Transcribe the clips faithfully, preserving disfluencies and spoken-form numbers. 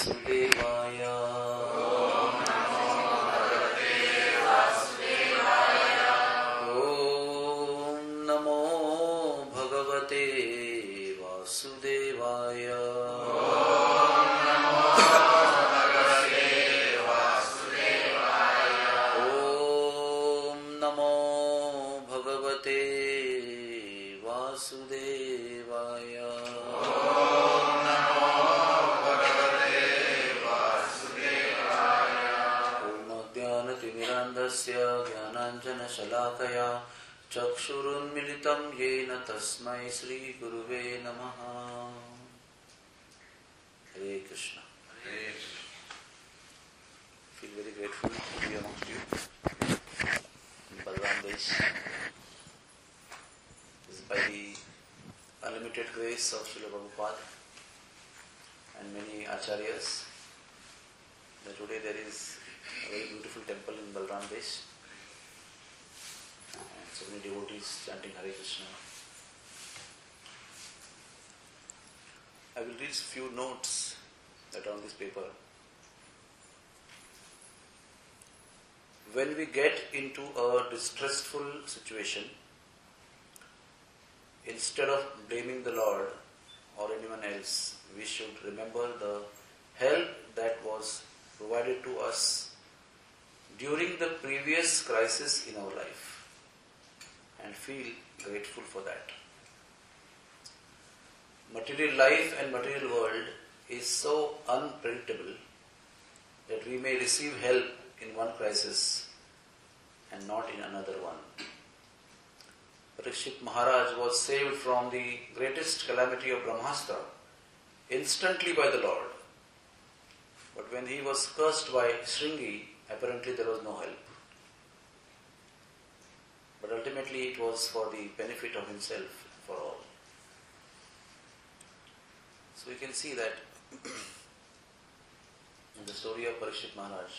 Vasudevaya. Om Namo Bhagavate Vasudevaya. Om Namo Bhagavate Vasudevaya. ज्ञानाञ्जनशलाकया चक्षुरुन्मिलितं येन तस्मै श्रीगुरुवे नमः. Hare Krishna. Hare Krishna. Feel very grateful to be amongst you in Balram Desh. This is by the unlimited grace of Srila Prabhupada and many acharyas that today there is a very beautiful temple in Balram Desh. And so many devotees chanting Hare Krishna. I will read a few notes that are on this paper. When we get into a distressful situation, instead of blaming the Lord or anyone else, we should remember the help that was provided to us during the previous crisis in our life and feel grateful for that. Material life and material world is so unpredictable that we may receive help in one crisis and not in another one. Parikshit Maharaj was saved from the greatest calamity of Brahmastra instantly by the Lord. But when he was cursed by Shringi, apparently there was no help. But ultimately it was for the benefit of himself, for all. So we can see that in the story of Parikshit Maharaj,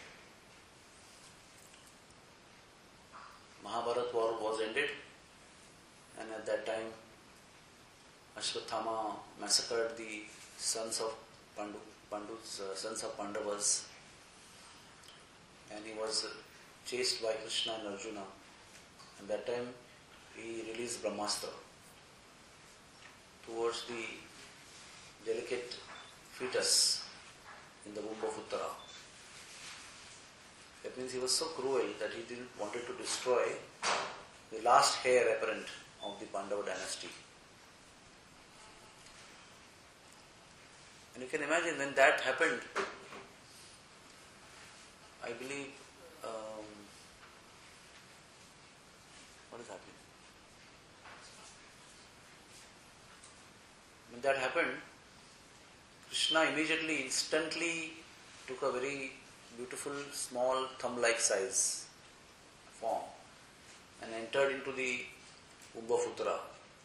Mahabharat war was ended, and at that time Ashwathama massacred the sons of Pandu, Pandu's uh, sons of Pandavas, and he was uh, chased by Krishna and Arjuna. And that time he released Brahmastra towards the delicate fetus in the womb of Uttara. That means he was so cruel that he didn't wanted to destroy the last heir apparent of the Pandava dynasty. And you can imagine when that happened, I believe, um, what is happening? When that happened, Krishna immediately, instantly took a very beautiful, small, thumb-like size form and entered into the womb of Uttara.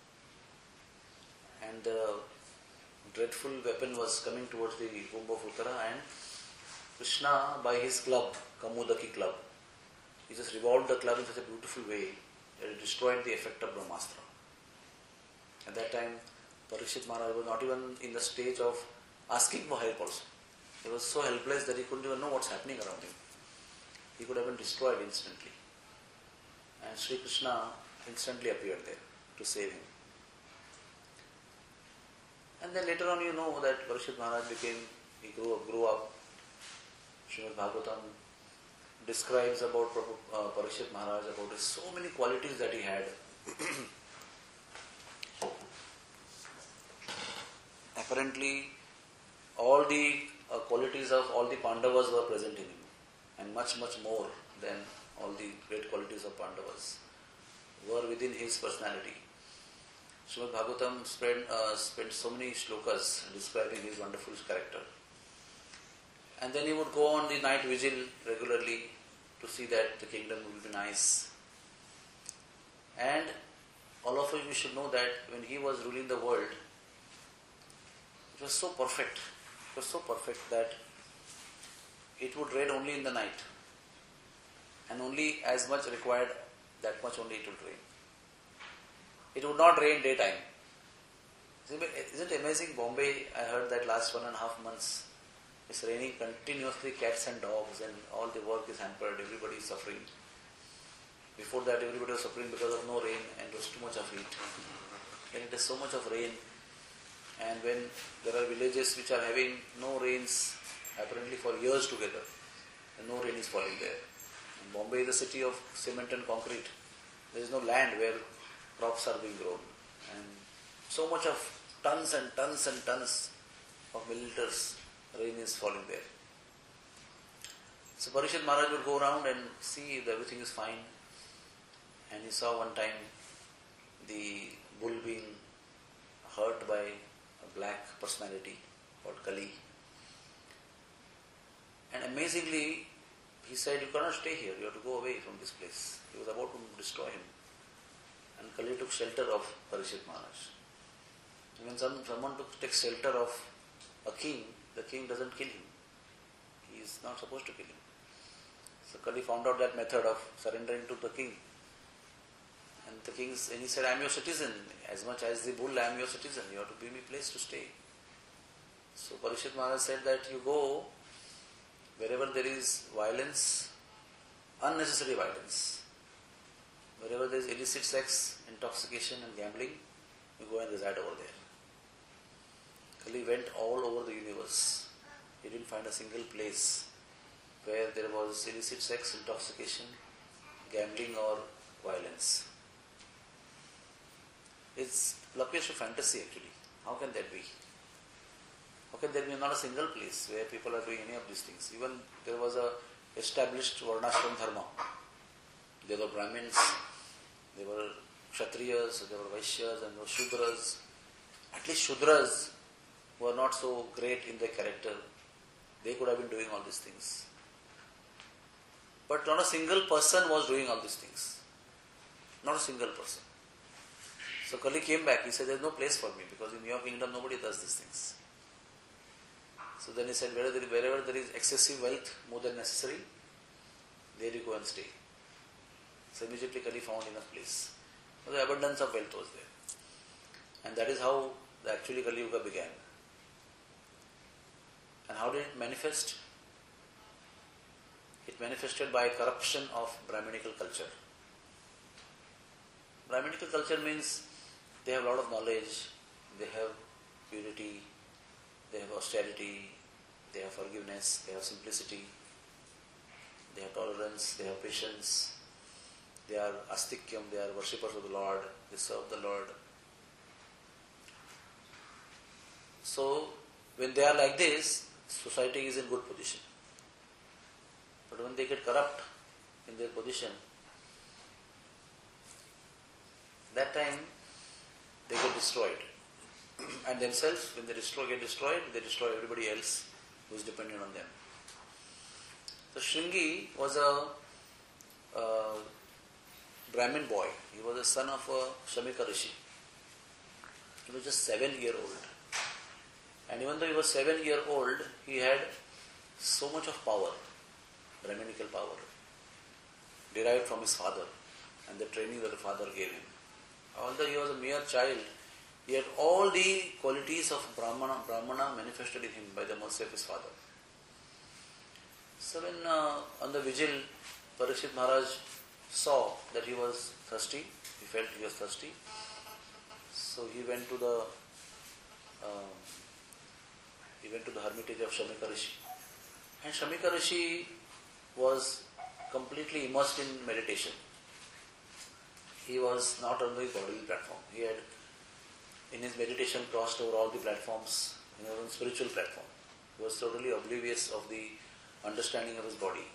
And the dreadful weapon was coming towards the womb of Uttara, and Krishna, by his club, Kamudaki club, he just revolved the club in such a beautiful way that it destroyed the effect of Brahmastra. At that time, Parikshit Maharaj was not even in the stage of asking for help also. He was so helpless that he couldn't even know what's happening around him. He could have been destroyed instantly. And Sri Krishna instantly appeared there to save him. And then later on you know that Parikshit Maharaj became, he grew up, grew up. Srimad Bhagavatam describes about uh, Parikshit Maharaj, about his so many qualities that he had. Apparently, all the uh, qualities of all the Pandavas were present in him, and much, much more than all the great qualities of Pandavas were within his personality. Srimad Bhagavatam spent, uh, spent so many shlokas describing his wonderful character. And then he would go on the night vigil regularly to see that the kingdom will be nice. And all of you should know that when he was ruling the world, it was so perfect, it was so perfect that it would rain only in the night, and only as much required, that much only it would rain. It would not rain daytime. Isn't it amazing? Bombay, I heard that last one and a half months, It's raining continuously, cats and dogs, and all the work is hampered, everybody is suffering. Before that, everybody was suffering because of no rain and it was too much of heat. When it is so much of rain, and when there are villages which are having no rains apparently for years together, and no rain is falling there. And Bombay is a city of cement and concrete. There is no land where crops are being grown. And so much of tons and tons and tons of milliliters rain is falling there. So Parishad Maharaj would go around and see if everything is fine. And he saw one time the bull being hurt by a black personality called Kali. And amazingly, he said, you cannot stay here, you have to go away from this place. He was about to destroy him. And Kali took shelter of Parishad Maharaj. And when some, someone took, takes shelter of a king, the king doesn't kill him. He is not supposed to kill him. So Kali found out that method of surrendering to the king. And the king, and he said, I am your citizen. As much as the bull, I am your citizen. You have to give me a place to stay. So Parishad Maharaj said that you go wherever there is violence, unnecessary violence. Wherever there is illicit sex, intoxication and gambling, you go and reside over there. Kali went all over the universe. He didn't find a single place where there was illicit sex, intoxication, gambling or violence. It's appears to fantasy actually. How can that be? How can there be not a single place where people are doing any of these things? Even there was a established Varnashram Dharma. There were Brahmins, there were Kshatriyas, there were Vaishyas and there were Shudras. At least Shudras were not so great in their character. They could have been doing all these things. But not a single person was doing all these things. Not a single person. So Kali came back. He said, there is no place for me because in your kingdom nobody does these things. So then he said, wherever there, wherever there is excessive wealth, more than necessary, there you go and stay. So immediately Kali found enough place. So the abundance of wealth was there. And that is how the actually Kali Yuga began. And how did it manifest? It manifested by corruption of Brahminical culture. Brahminical culture means they have a lot of knowledge, they have purity, they have austerity, they have forgiveness, they have simplicity, they have tolerance, they have patience, they are astikyam, they are worshippers of the Lord, they serve the Lord. So, when they are like this, society is in good position. But when they get corrupt in their position, that time they get destroyed. And themselves, when they destroy, get destroyed, they destroy everybody else who is dependent on them. So Shringi was a uh, Brahmin boy. He was the son of a Shamika Rishi. He was just seven year old. And even though he was seven year old, he had so much of power, Brahminical power, derived from his father and the training that the father gave him. Although he was a mere child, he had all the qualities of Brahmana, Brahmana manifested in him by the mercy of his father. So when uh, on the vigil, Parishad Maharaj saw that he was thirsty, he felt he was thirsty, so he went to the uh, he went to the hermitage of Shamika Rishi. And Shamika Rishi was completely immersed in meditation. He was not on the bodily platform. He had, in his meditation, crossed over all the platforms, in his own spiritual platform. He was totally oblivious of the understanding of his body.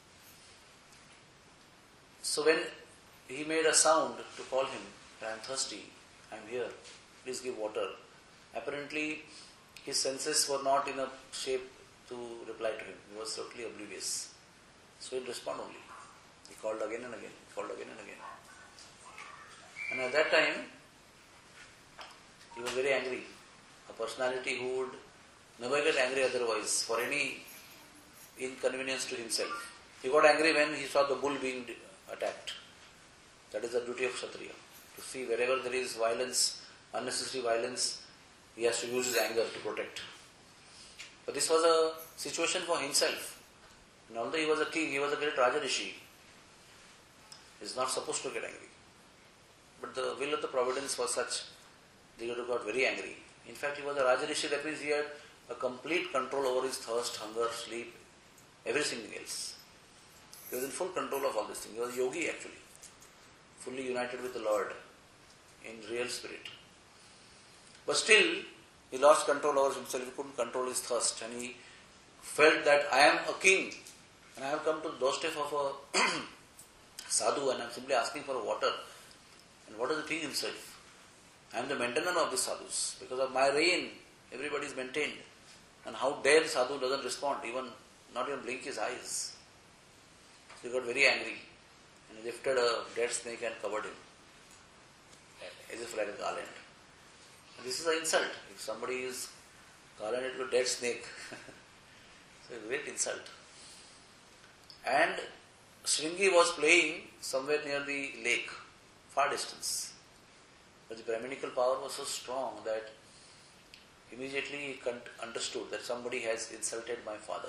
So when he made a sound to call him, I am thirsty, I am here, please give water. Apparently, his senses were not in a shape to reply to him. He was totally oblivious. So he didn't respond only. He called again and again, he called again and again. And at that time, he was very angry. A personality who would never get angry otherwise for any inconvenience to himself. He got angry when he saw the bull being attacked. That is the duty of Kshatriya. To see wherever there is violence, unnecessary violence, he has to use his anger to protect. But this was a situation for himself. And although he was a king, he was a great Raja Rishi. He is not supposed to get angry. But the will of the providence was such, the Guru got very angry. In fact, he was a Raja Rishi, that means he had a complete control over his thirst, hunger, sleep, everything else. He was in full control of all these things. He was a yogi actually, fully united with the Lord in real spirit. But still, he lost control over himself. He couldn't control his thirst, and he felt that I am a king, and I have come to the doorstep of a sadhu, and I am simply asking for water. And what does the king himself? I am the maintainer of the sadhus. Because of my reign, everybody is maintained. And how dare the sadhu doesn't respond, even not even blink his eyes. So he got very angry, and he lifted a dead snake and covered him, as if like a garland. And this is an insult. If somebody is garlanded with a dead snake, so it's a great insult. And Shringi was playing somewhere near the lake, far distance. But the Brahminical power was so strong that immediately he understood that somebody has insulted my father.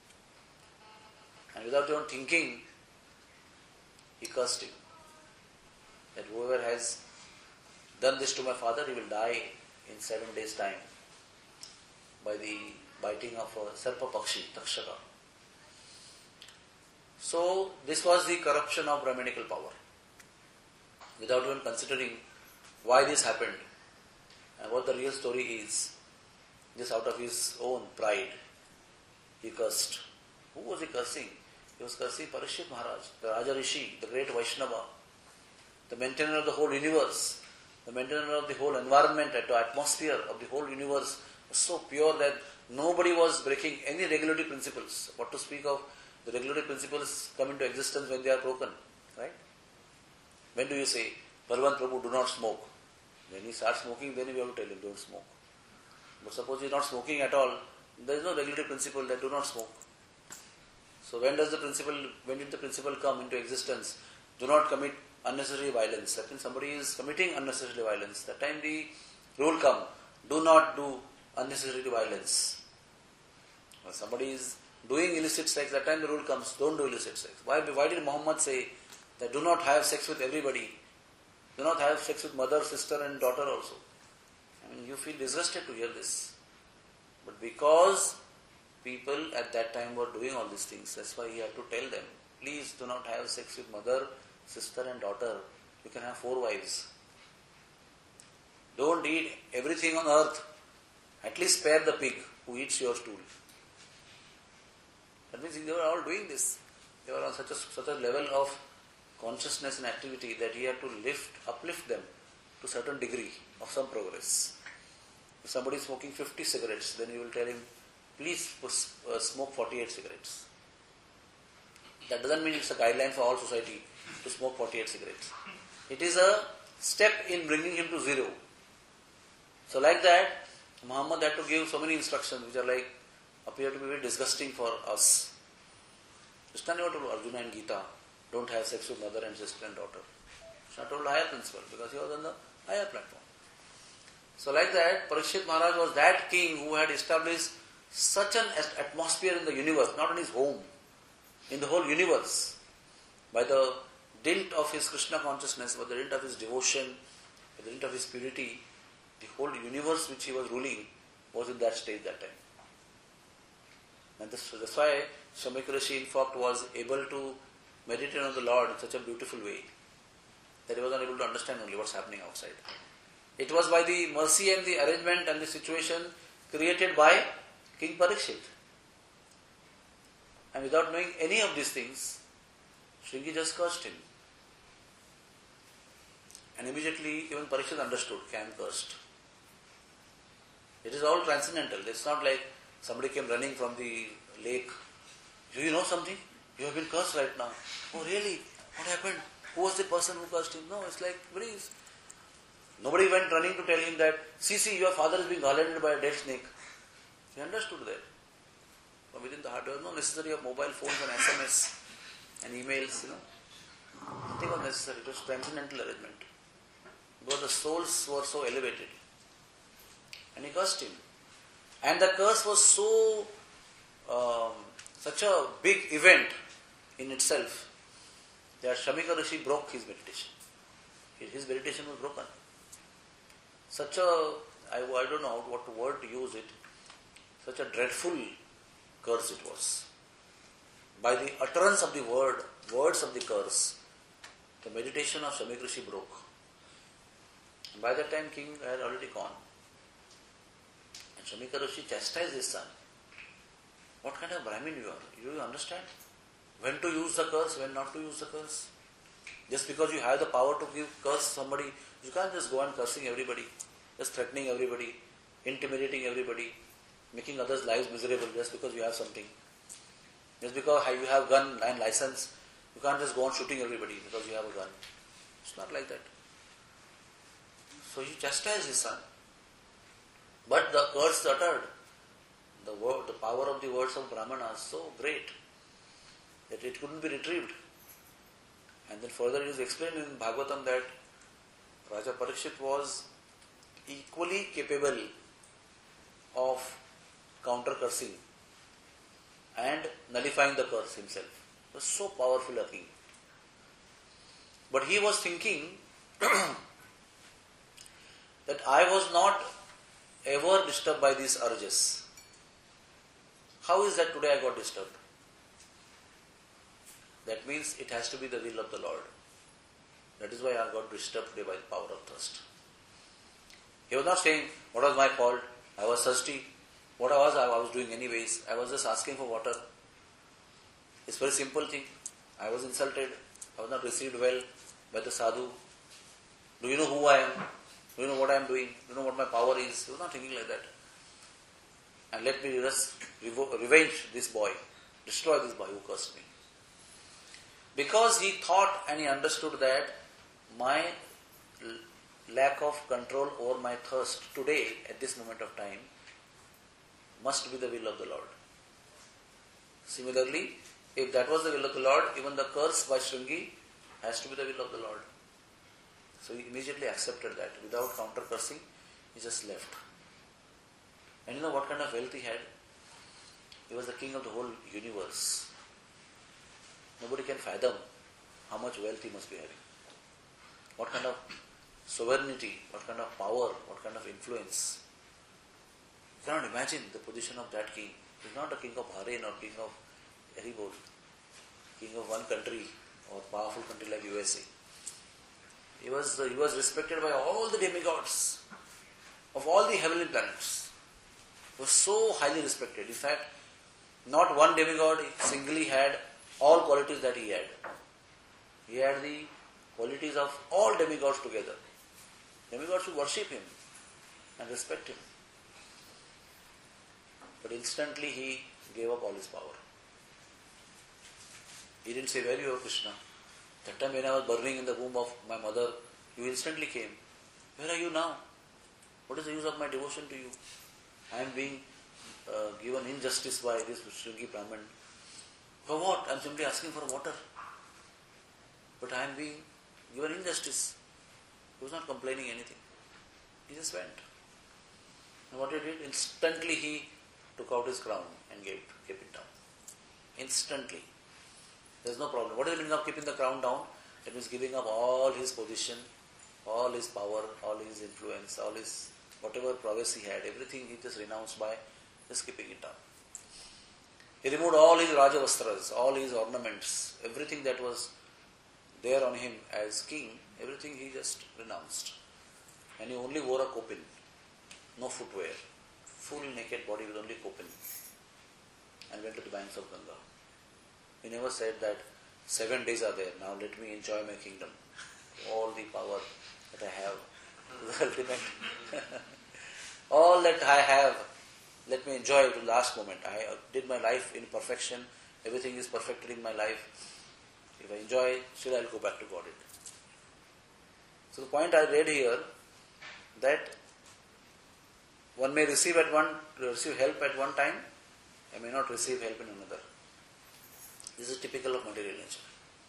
And without even thinking, he cursed him. That whoever has done this to my father, he will die in seven days' time by the biting of a Sarpa Pakshi, Takshaka. So, this was the corruption of Brahminical power. Without even considering why this happened and what the real story is, just out of his own pride, he cursed. Who was he cursing? He was cursing Parikshit Maharaj, the Raja Rishi, the great Vaishnava, the maintainer of the whole universe, the maintainer of the whole environment, the atmosphere of the whole universe was so pure that nobody was breaking any regulatory principles. What to speak of the regulatory principles come into existence when they are broken, right? When do you say, Bhagavan Prabhu, do not smoke? When he starts smoking, then you have to tell him, don't smoke. But suppose he is not smoking at all, there is no regulatory principle that do not smoke. So when does the principle, when did the principle come into existence? Do not commit unnecessary violence. That means somebody is committing unnecessary violence. That time the rule come, do not do unnecessary violence. When somebody is doing illicit sex, that time the rule comes, don't do illicit sex. Why, why did Muhammad say that do not have sex with everybody? Do not have sex with mother, sister and daughter also. I mean, you feel disgusted to hear this. But because people at that time were doing all these things, that's why he had to tell them, please do not have sex with mother, sister and daughter. You can have four wives. Don't eat everything on earth. At least spare the pig who eats your stool. That means they were all doing this. They were on such a, such a level of consciousness and activity that he had to lift, uplift them to a certain degree of some progress. If somebody is smoking fifty cigarettes, then you will tell him, please uh, smoke forty-eight cigarettes. That doesn't mean it's a guideline for all society to smoke forty-eight cigarettes. It is a step in bringing him to zero. So like that, Muhammad had to give so many instructions which are like, appear to be very disgusting for us. Krishna never told Arjuna and Gita, don't have sex with mother and sister and daughter. Krishna told a higher principle because he was on the higher platform. So like that, Parikshit Maharaj was that king who had established such an atmosphere in the universe, not in his home, in the whole universe, by the dint of his Krishna consciousness, by the dint of his devotion, by the dint of his purity, the whole universe which he was ruling was in that stage that time. And this, that's why Shamika Rishi in fact was able to meditate on the Lord in such a beautiful way that he was unable to understand only what's happening outside. It was by the mercy and the arrangement and the situation created by King Parikshit. And without knowing any of these things, Shringi just cursed him. And immediately even Parikshit understood, I am cursed. It is all transcendental. It's not like somebody came running from the lake. Do you know something? You have been cursed right now. Oh really? What happened? Who was the person who cursed him? No, it's like very... Nobody went running to tell him that, see, see, your father is being garlanded by a dead snake. He understood that. From within the heart, there was no necessity of mobile phones and S M S and emails, you know. Nothing was necessary. It was transcendental arrangement. Because the souls were so elevated. And he cursed him. And the curse was so, um, such a big event in itself that Shamika Rishi broke his meditation. His meditation was broken. Such a, I, I don't know what word to use it, such a dreadful curse it was. By the utterance of the word, words of the curse, the meditation of Shamika Rishi broke. And by that time, king had already gone. And Shamika Rishi chastised his son. What kind of Brahmin you are? Do you understand? When to use the curse, when not to use the curse? Just because you have the power to give curse somebody, you can't just go on cursing everybody, just threatening everybody, intimidating everybody, making others' lives miserable just because you have something. Just because you have gun and license, you can't just go on shooting everybody because you have a gun. It's not like that. So he chastised his son. But the curse uttered, the word, the power of the words of Brahmana is so great that it couldn't be retrieved. And then further it is explained in Bhagavatam that Raja Parikshit was equally capable of counter cursing and nullifying the curse himself. He was so powerful a king. But he was thinking that I was not ever disturbed by these urges. How is that today I got disturbed? That means it has to be the will of the Lord. That is why I got disturbed today by the power of thirst. He was not saying, what was my fault? I was thirsty. What I was, I was doing anyways. I was just asking for water. It's a very simple thing. I was insulted. I was not received well by the sadhu. Do you know who I am? Do you know what I am doing? Do you know what my power is? He was not thinking like that. And let me just revo- revenge this boy. Destroy this boy who cursed me. Because he thought and he understood that my lack of control over my thirst today, at this moment of time, must be the will of the Lord. Similarly, if that was the will of the Lord, even the curse by Shringi has to be the will of the Lord. So he immediately accepted that. Without counter cursing, he just left. And you know what kind of wealth he had? He was the king of the whole universe. Nobody can fathom how much wealth he must be having. What kind of sovereignty, what kind of power, what kind of influence. You cannot imagine the position of that king. He is not a king of Bahrain or king of Erebor, king of one country or powerful country like U S A. He was, he was respected by all the demigods of all the heavenly planets. He was so highly respected. In fact, not one demigod singly had all qualities that he had. He had the qualities of all demigods together. Demigods should worship him and respect him. But instantly he gave up all his power. He didn't say, where are you, Krishna? That time when I was burning in the womb of my mother, you instantly came. Where are you now? What is the use of my devotion to you? I am being uh, given injustice by this Shringi Brahman. For what? I am simply asking for water. But I am being given injustice. He was not complaining anything. He just went. And what he did? Instantly he took out his crown and gave, kept it down. Instantly. There is no problem. What is the meaning of keeping the crown down? It means giving up all his position, all his power, all his influence, all his whatever prowess he had, everything he just renounced by just keeping it down. He removed all his Rajavastras, all his ornaments, everything that was there on him as king, everything he just renounced. And he only wore a kopin, no footwear, full naked body with only kopin, and went to the banks of Ganga. He never said that seven days are there, now let me enjoy my kingdom. All the power that I have, the ultimate. All that I have, let me enjoy it to the last moment. I did my life in perfection, everything is perfected in my life. If I enjoy, still I will go back to Godhead. So the point I read here, that one may receive at one, receive help at one time, and may not receive help in another. This is typical of material nature.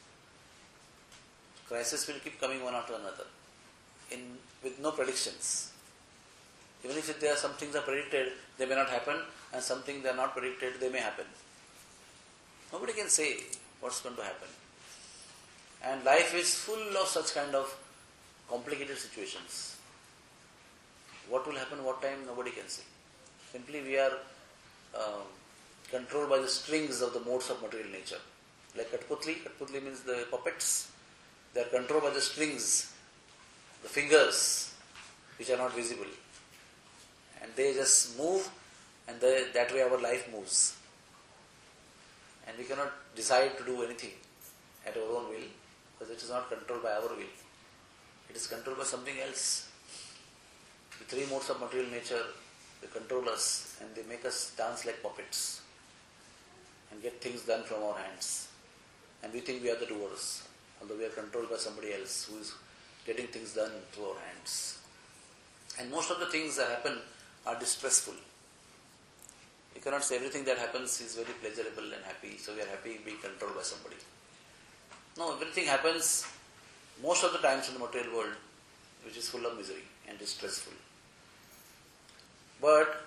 Crisis will keep coming one after another, in with no predictions. Even if there are some things are predicted, they may not happen, and something they are not predicted, they may happen. Nobody can say what's going to happen. And life is full of such kind of complicated situations. What will happen, what time, nobody can say. Simply we are um, controlled by the strings of the modes of material nature. Like Katputli, Katputli means the puppets. They are controlled by the strings, the fingers, which are not visible. And they just move, and they, that way our life moves. And we cannot decide to do anything at our own will, because it is not controlled by our will. It is controlled by something else. The three modes of material nature, they control us, and they make us dance like puppets and get things done from our hands. And we think we are the doers, although we are controlled by somebody else who is getting things done through our hands. And most of the things that happen are distressful. You cannot say everything that happens is very pleasurable and happy, so we are happy being controlled by somebody. No, everything happens most of the times in the material world which is full of misery and distressful. But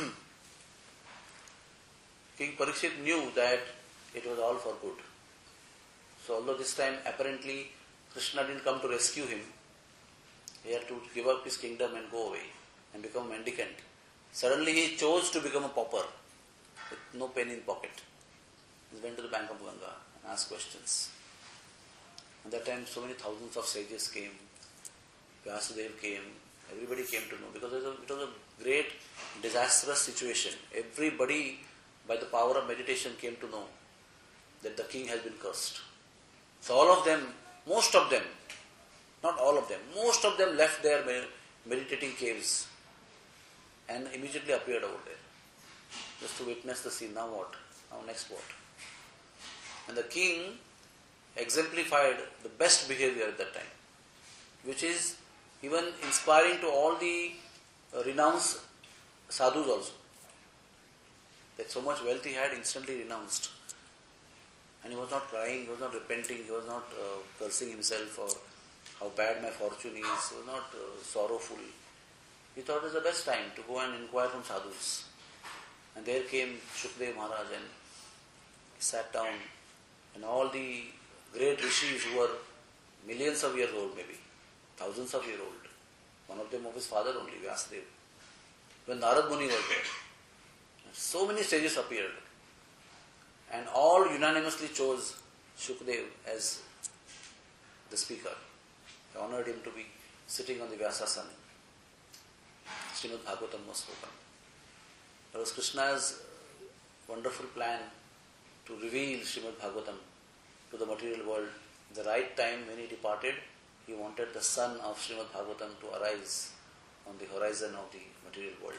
King Parikshit knew that it was all for good. So although this time apparently Krishna didn't come to rescue him, he had to give up his kingdom and go away and become a mendicant. Suddenly he chose to become a pauper with no penny in pocket. He went to the bank of Ganga and asked questions. At that time so many thousands of sages came, Vyasadeva came, everybody came to know, because it was, a, it was a great disastrous situation. Everybody by the power of meditation came to know that the king has been cursed. So all of them, most of them, not all of them, most of them left their meditating caves and immediately appeared over there just to witness the scene. Now what? Now next what? And the king exemplified the best behavior at that time, which is even inspiring to all the uh, renounced sadhus also. That so much wealth he had, instantly renounced. And he was not crying, he was not repenting, he was not uh, cursing himself for how bad my fortune is, he was not uh, sorrowful. He thought it was the best time to go and inquire from sadhus. And there came Shukdev Maharaj and he sat down, and all the great rishis who were millions of years old, maybe thousands of years old, one of them of his father only, Vyasadeva. When Narad Muni was there, so many sages appeared, and all unanimously chose Shukdev as the speaker. They honored him to be sitting on the Vyasasana. Srimad Bhagavatam was spoken. It was Krishna's wonderful plan to reveal Srimad Bhagavatam to the material world. At the right time when he departed, he wanted the sun of Srimad Bhagavatam to arise on the horizon of the material world.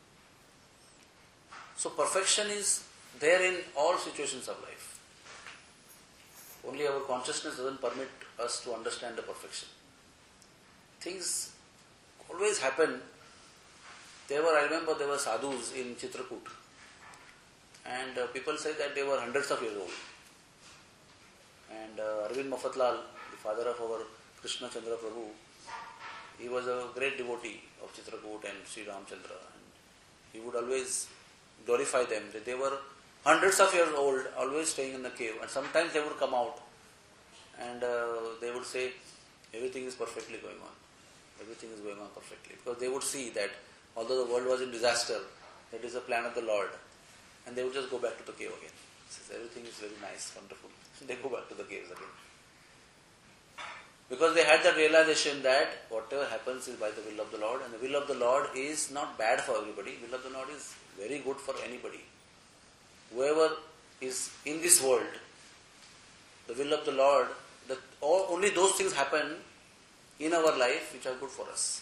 So perfection is there in all situations of life. Only our consciousness doesn't permit us to understand the perfection. Things always happen. There were, I remember there were sadhus in Chitrakoot, and uh, people say that they were hundreds of years old. And uh, Arvind Mafatlal, the father of our Krishna Chandra Prabhu, he was a great devotee of Chitrakoot and Sri Ramchandra. And he would always glorify them, that they were hundreds of years old, always staying in the cave, and sometimes they would come out and uh, they would say everything is perfectly going on, everything is going on perfectly, because they would see that although the world was in disaster, that is a plan of the Lord, and they would just go back to the cave again. Says everything is very nice, wonderful. They go back to the caves again, because they had that realization that whatever happens is by the will of the Lord, and the will of the Lord is not bad for everybody. The will of the Lord is very good for anybody. Whoever is in this world, the will of the Lord, that all, only those things happen in our life which are good for us.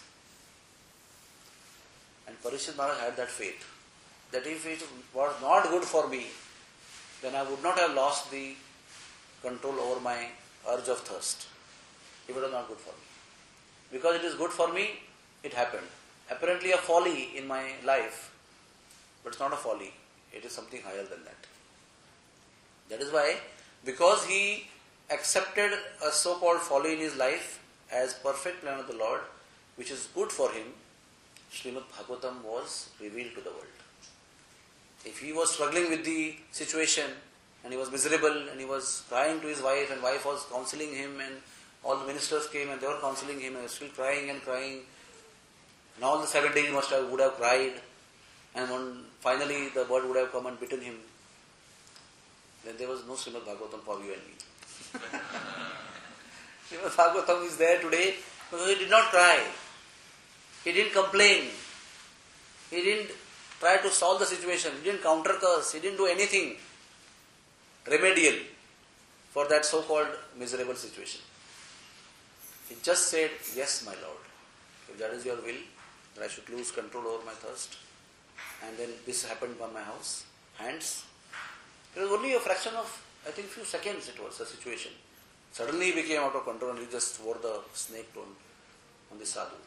And Parikshit Maharaj had that faith, that if it was not good for me, then I would not have lost the control over my urge of thirst. If it was not good for me. Because it is good for me, it happened. Apparently a folly in my life, but it's not a folly. It is something higher than that. That is why, because he accepted a so-called folly in his life as perfect plan of the Lord, which is good for him, Srimad Bhagavatam was revealed to the world. he was struggling with the situation and he was miserable and he was crying to his wife and wife was counseling him and all the ministers came and they were counseling him and he was still crying and crying. And all the seven days he must have, would have cried and when finally the bird would have come and bitten him. Then there was no Srimad Bhagavatam for you and me. Srimad Bhagavatam is there today because he did not cry. He didn't complain. He didn't try to solve the situation. He didn't counter curse. He didn't do anything remedial for that so-called miserable situation. He just said, yes, my Lord. If that is your will, that I should lose control over my thirst. And then this happened by my house, hands. It was only a fraction of, I think, few seconds it was, the situation. Suddenly he became out of control and he just wore the snake on, on the sadhu.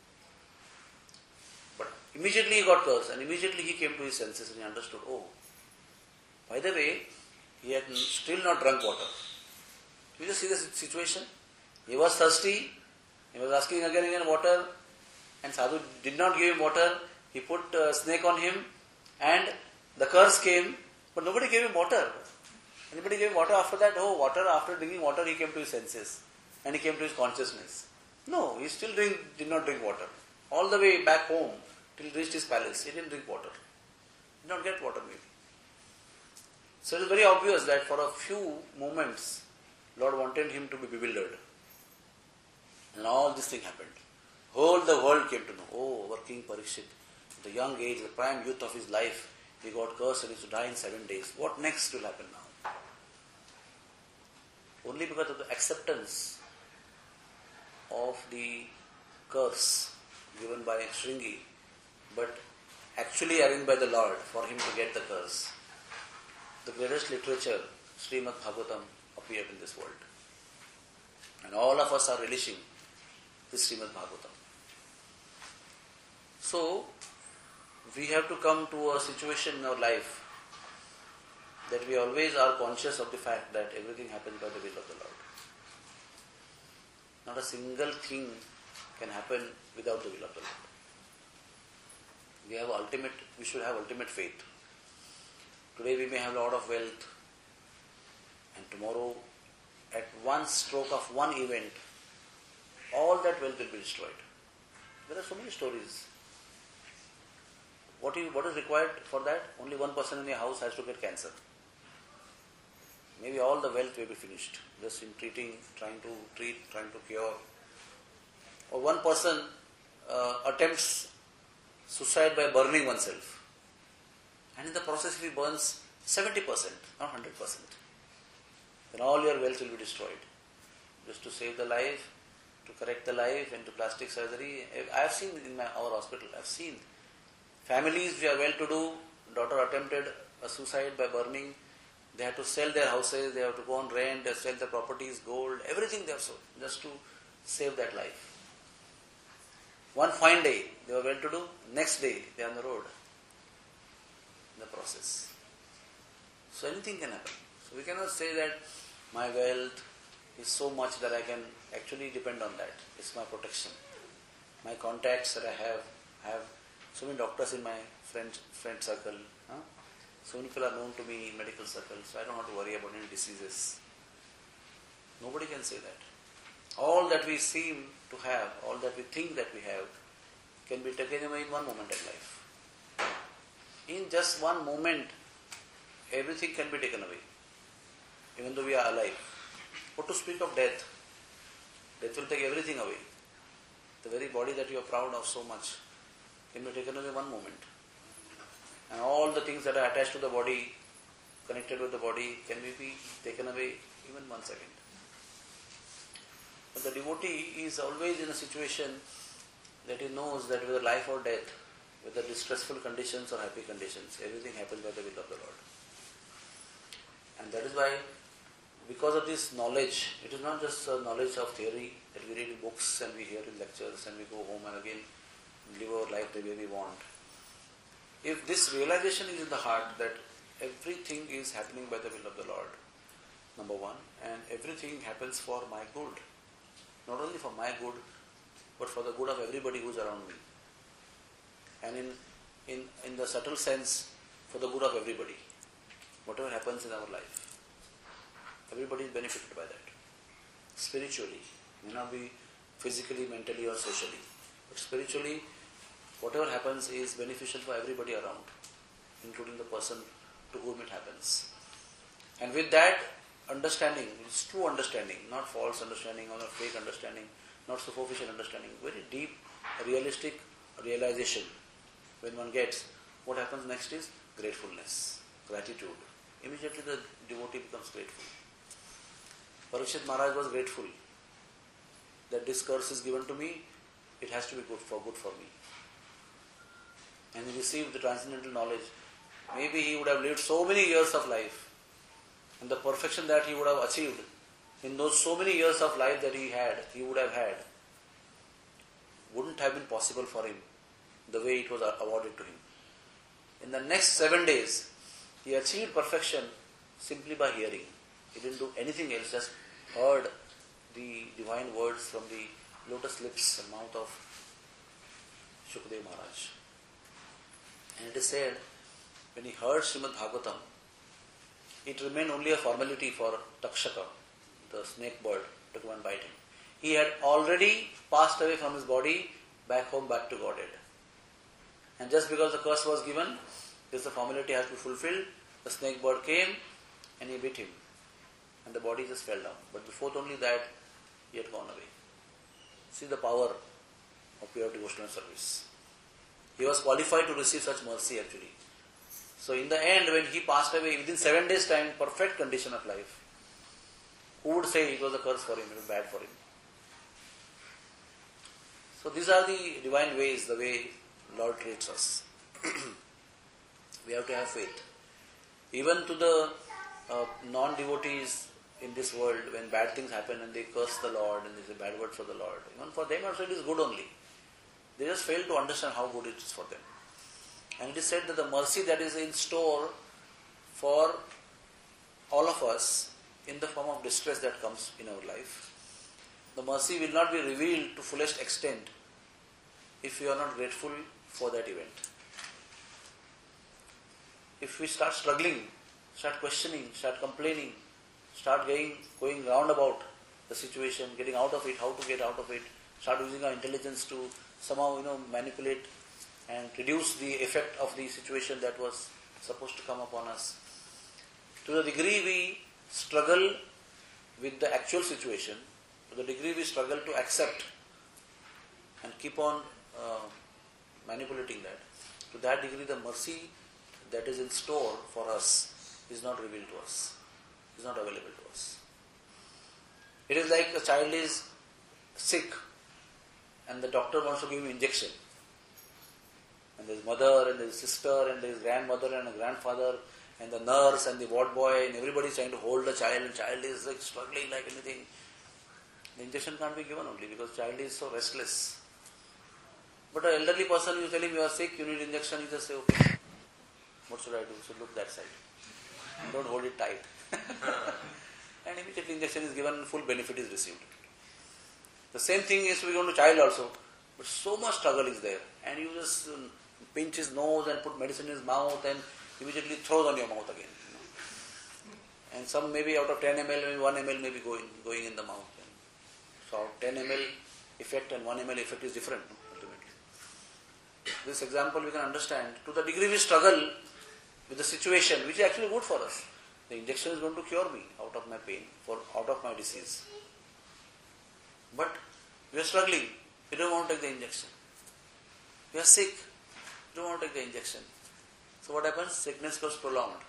But immediately he got cursed and immediately he came to his senses and he understood, oh, by the way, he had still not drunk water. You just see the situation. He was thirsty, he was asking again and again water, and sadhu did not give him water. He put a snake on him and the curse came, but nobody gave him water. Anybody gave him water after that? Oh, water, after drinking water he came to his senses and he came to his consciousness. No, he still drink, did not drink water. All the way back home till he reached his palace, he didn't drink water. He did not get water maybe. So it is very obvious that for a few moments Lord wanted him to be bewildered. And all this thing happened. Whole the world came to know, oh, our King Parikshit, at the young age, the prime youth of his life, he got cursed and he is to die in seven days. What next will happen now? Only because of the acceptance of the curse given by Shringi, but actually arranged by the Lord for him to get the curse. The greatest literature, Srimad Bhagavatam, appeared in this world. And all of us are relishing this Srimad Bhagavatam. So, we have to come to a situation in our life that we always are conscious of the fact that everything happens by the will of the Lord. Not a single thing can happen without the will of the Lord. We have ultimate, we should have ultimate faith. Today we may have a lot of wealth and tomorrow at one stroke of one event, all that wealth will be destroyed. There are so many stories. What is, what is required for that? Only one person in your house has to get cancer. Maybe all the wealth will be finished. Just in treating, trying to treat, trying to cure. Or one person uh, attempts suicide by burning oneself. And in the process if he burns seventy percent, not one hundred percent, then all your wealth will be destroyed. Just to save the life, to correct the life, and to plastic surgery. I have seen in my, our hospital, I have seen families who are well-to-do, daughter attempted a suicide by burning. They have to sell their houses, they have to go on rent, they sell their properties, gold, everything they have sold, just to save that life. One fine day, they were well-to-do, next day, they are on the road in the process. So anything can happen. So we cannot say that my wealth is so much that I can actually depend on that. It's my protection. My contacts that I have, I have so many doctors in my friend, friend circle. Huh? So many people are known to me in medical circles, so I don't have to worry about any diseases. Nobody can say that. All that we seem to have, all that we think that we have, can be taken away in one moment in life. In just one moment, everything can be taken away, even though we are alive. What to speak of death? Death will take everything away. The very body that you are proud of so much can be taken away one moment. And all the things that are attached to the body, connected with the body, can be taken away even one second. But the devotee is always in a situation that he knows that whether life or death, whether distressful conditions or happy conditions, everything happens by the will of the Lord. And that is why, because of this knowledge, it is not just a knowledge of theory that we read in books and we hear in lectures and we go home and again live our life the way we want. If this realization is in the heart that everything is happening by the will of the Lord, number one, and everything happens for my good, not only for my good, but for the good of everybody who is around me. And in, in, in the subtle sense, for the good of everybody. Whatever happens in our life, everybody is benefited by that. Spiritually, may not be physically, mentally or socially, but spiritually, whatever happens is beneficial for everybody around, including the person to whom it happens. And with that understanding, it's true understanding, not false understanding or not fake understanding, not superficial understanding, very deep, realistic realization. When one gets, what happens next is gratefulness, gratitude. Immediately the devotee becomes grateful. Parikshit Maharaj was grateful that this curse is given to me, it has to be good for good for me. And he received the transcendental knowledge. Maybe he would have lived so many years of life, and the perfection that he would have achieved in those so many years of life that he had, he would have had, wouldn't have been possible for him the way it was awarded to him. In the next seven days, he achieved perfection simply by hearing. He didn't do anything else, just heard the divine words from the lotus lips and mouth of Shukdev Maharaj. And it is said, when he heard Srimad Bhagavatam, it remained only a formality for Takshaka, the snake bird, to come and bite him. He had already passed away from his body, back home, back to Godhead. And just because the curse was given, this the formality has to be fulfilled, the snake bird came and he bit him. And the body just fell down. But before only that, he had gone away. See the power of pure devotional service. He was qualified to receive such mercy actually. So in the end, when he passed away, within seven days' time, perfect condition of life, who would say it was a curse for him, it was bad for him? So these are the divine ways, the way Lord treats us. We have to have faith. Even to the uh, non-devotees in this world, when bad things happen and they curse the Lord and they say bad words for the Lord, even for them also it is good only. They just fail to understand how good it is for them. And it is said that the mercy that is in store for all of us in the form of distress that comes in our life, the mercy will not be revealed to fullest extent if we are not grateful for that event. If we start struggling, start questioning, start complaining, start going, going roundabout the situation, getting out of it, how to get out of it, start using our intelligence to somehow, you know, manipulate and reduce the effect of the situation that was supposed to come upon us. To the degree we struggle with the actual situation, to the degree we struggle to accept and keep on uh, manipulating that, to that degree the mercy that is in store for us is not revealed to us, is not available to us. It is like a child is sick and the doctor wants to give him injection. And there is mother and there is sister and there is grandmother and a grandfather and the nurse and the ward boy and everybody is trying to hold the child and child is like struggling like anything. The injection can't be given only because child is so restless. But an elderly person, you tell him you are sick, you need injection, he just say, okay, what should I do? So look that side. Don't hold it tight. And immediately injection is given and full benefit is received. The same thing is to be done to child also. But so much struggle is there. And you just um, pinch his nose and put medicine in his mouth and immediately throws on your mouth again. You know. And some maybe out of ten milliliters, maybe one milliliter may be going, going in the mouth. So ten milliliters effect and one milliliter effect is different ultimately. This example we can understand. To the degree we struggle with the situation, which is actually good for us. The injection is going to cure me out of my pain, for out of my disease. But we are struggling. We don't want to take the injection. We are sick. We don't want to take the injection. So what happens? Sickness goes prolonged.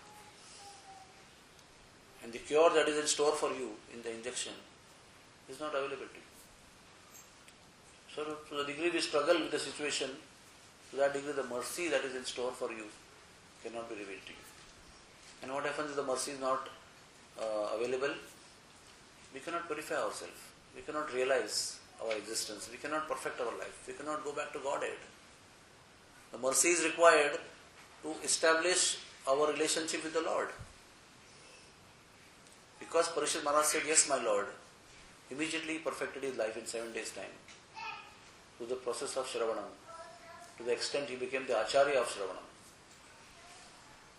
And the cure that is in store for you in the injection is not available to you. So to the degree we struggle with the situation, to that degree the mercy that is in store for you cannot be revealed to you. And what happens if the mercy is not uh, available? We cannot purify ourselves. We cannot realize our existence. We cannot perfect our life. We cannot go back to Godhead. The mercy is required to establish our relationship with the Lord. Because Parikshit Maharaj said, yes, my Lord, immediately he perfected his life in seven days' time through the process of Shravanam, to the extent he became the Acharya of Shravanam.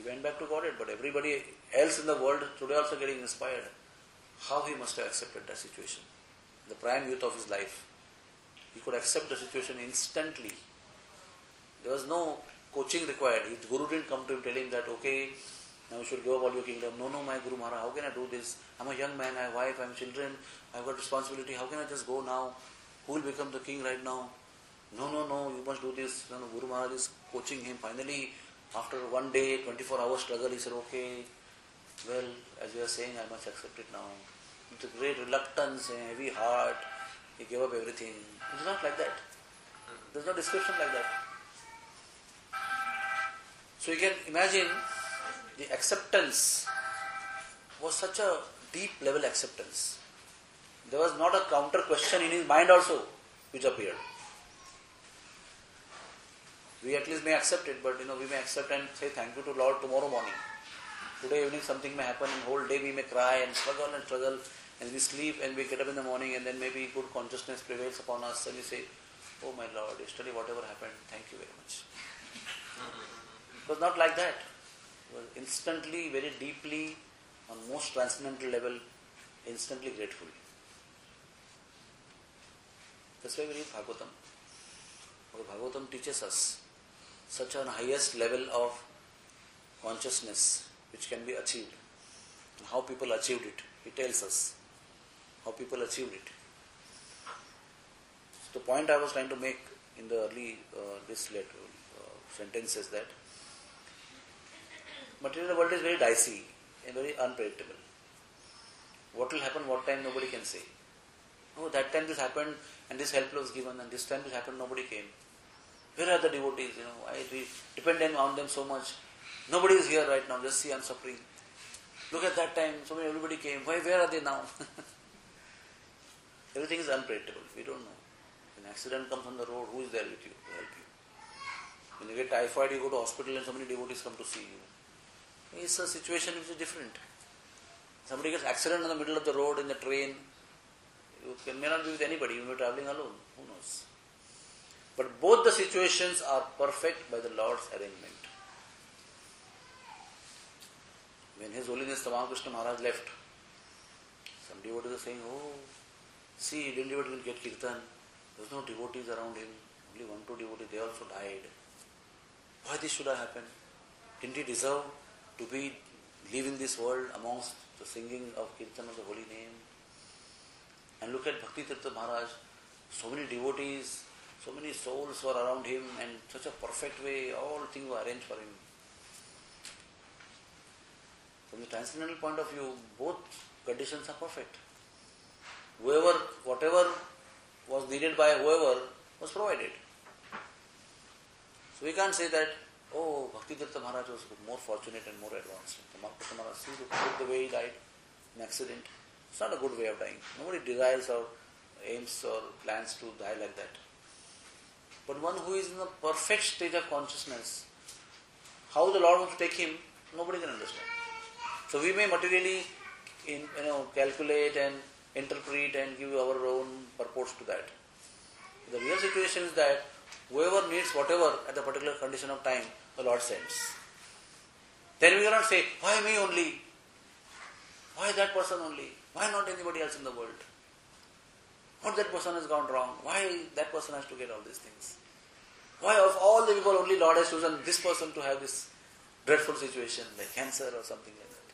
went back to Godhead, but everybody else in the world today also getting inspired. How he must have accepted that situation. The prime youth of his life. He could accept the situation instantly. There was no coaching required. His Guru didn't come to him telling that, okay, now you should give up all your kingdom. No, no, my Guru Maharaj, how can I do this? I'm a young man, I have a wife, I have children, I've got responsibility. How can I just go now? Who will become the king right now? No, no, no, you must do this. No, no, Guru Maharaj is coaching him. Finally, after one day, twenty-four hour struggle, he said, okay, well, as you are saying, I must accept it now. With a great reluctance and heavy heart, he gave up everything. It's not like that. There's no description like that. So you can imagine the acceptance was such a deep level acceptance. There was not a counter question in his mind also which appeared. We at least may accept it, but you know we may accept and say thank you to Lord tomorrow morning. Today evening something may happen, and whole day we may cry and struggle and struggle, and we sleep and we get up in the morning, and then maybe good consciousness prevails upon us, and we say, oh my Lord, yesterday whatever happened, thank you very much. It was not like that. It was instantly, very deeply, on most transcendental level, instantly grateful. That's why we read Bhagavatam. Bhagavatam teaches us such an highest level of consciousness which can be achieved. And how people achieved it. It tells us how people achieved it. So the point I was trying to make in the early uh, this letter, uh, sentence is that material world is very dicey and very unpredictable. What will happen, what time, nobody can say. Oh, that time this happened and this help was given, and this time this happened, nobody came. Where are the devotees? You know, I depend on them so much. Nobody is here right now. Just see, I'm suffering. Look at that time. So many everybody came. Why? Where are they now? Everything is unpredictable. We don't know. When an accident comes on the road, who is there with you to help you? When you get typhoid, you go to hospital and so many devotees come to see you. It's a situation which is different. Somebody gets accident in the middle of the road in the train. You can, may not be with anybody. You may be traveling alone. Who knows? But both the situations are perfect by the Lord's arrangement. When His Holiness Tamal Krishna Maharaj left, some devotees are saying, oh, see, didn't devotee will get kirtan. There was no devotees around him. Only one, two devotees, they also died. Why this should have happened? Didn't he deserve to be leaving this world amongst the singing of kirtan of the holy name? And look at Bhakti Tirtha Maharaj. So many devotees, so many souls were around him, and such a perfect way, all things were arranged for him. From the transcendental point of view, both conditions are perfect. Whoever, whatever was needed by whoever was provided. So we can't say that, oh, Bhakti Tirtha Maharaj was more fortunate and more advanced. Tamal Krishna Maharaj, see, look the way he died in accident. It's not a good way of dying. Nobody desires or aims or plans to die like that. But one who is in the perfect state of consciousness, how the Lord wants to take him, nobody can understand. So we may materially in, you know, calculate and interpret and give our own purports to that. The real situation is that whoever needs whatever at the particular condition of time, the Lord sends. Then we cannot say, why me only? Why that person only? Why not anybody else in the world? What that person has gone wrong? Why that person has to get all these things? Why of all the people only Lord has chosen this person to have this dreadful situation like cancer or something like that?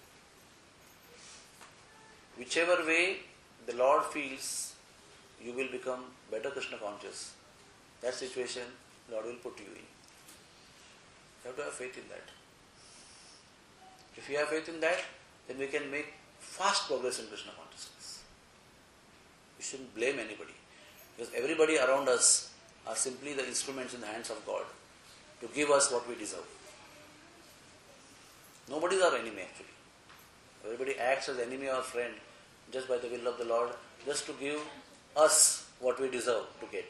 Whichever way the Lord feels you will become better Krishna conscious, that situation Lord will put you in. You have to have faith in that. If you have faith in that, then we can make fast progress in Krishna consciousness. We shouldn't blame anybody, because everybody around us are simply the instruments in the hands of God to give us what we deserve. Nobody is our enemy actually. Everybody acts as enemy or friend just by the will of the Lord, just to give us what we deserve to get.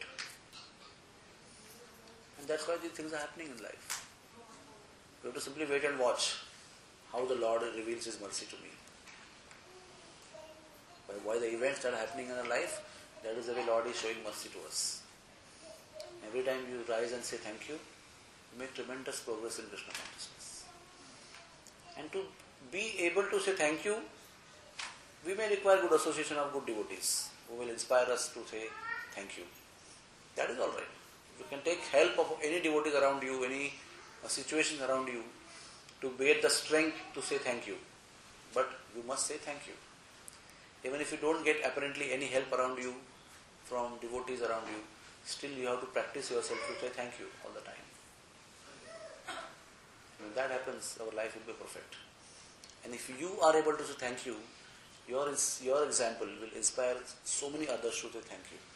And that's why these things are happening in life. We have to simply wait and watch how the Lord reveals His mercy to me. By why the events that are happening in our life, that is the way Lord is showing mercy to us. Every time you rise and say thank you, you make tremendous progress in Krishna consciousness. And to be able to say thank you, we may require good association of good devotees who will inspire us to say thank you. That is all right. You can take help of any devotees around you, any uh, situation around you, to bear the strength to say thank you. But you must say thank you. Even if you don't get apparently any help around you, from devotees around you, still you have to practice yourself to say thank you all the time. When that happens, our life will be perfect. And if you are able to say thank you, your, your example will inspire so many others to say thank you.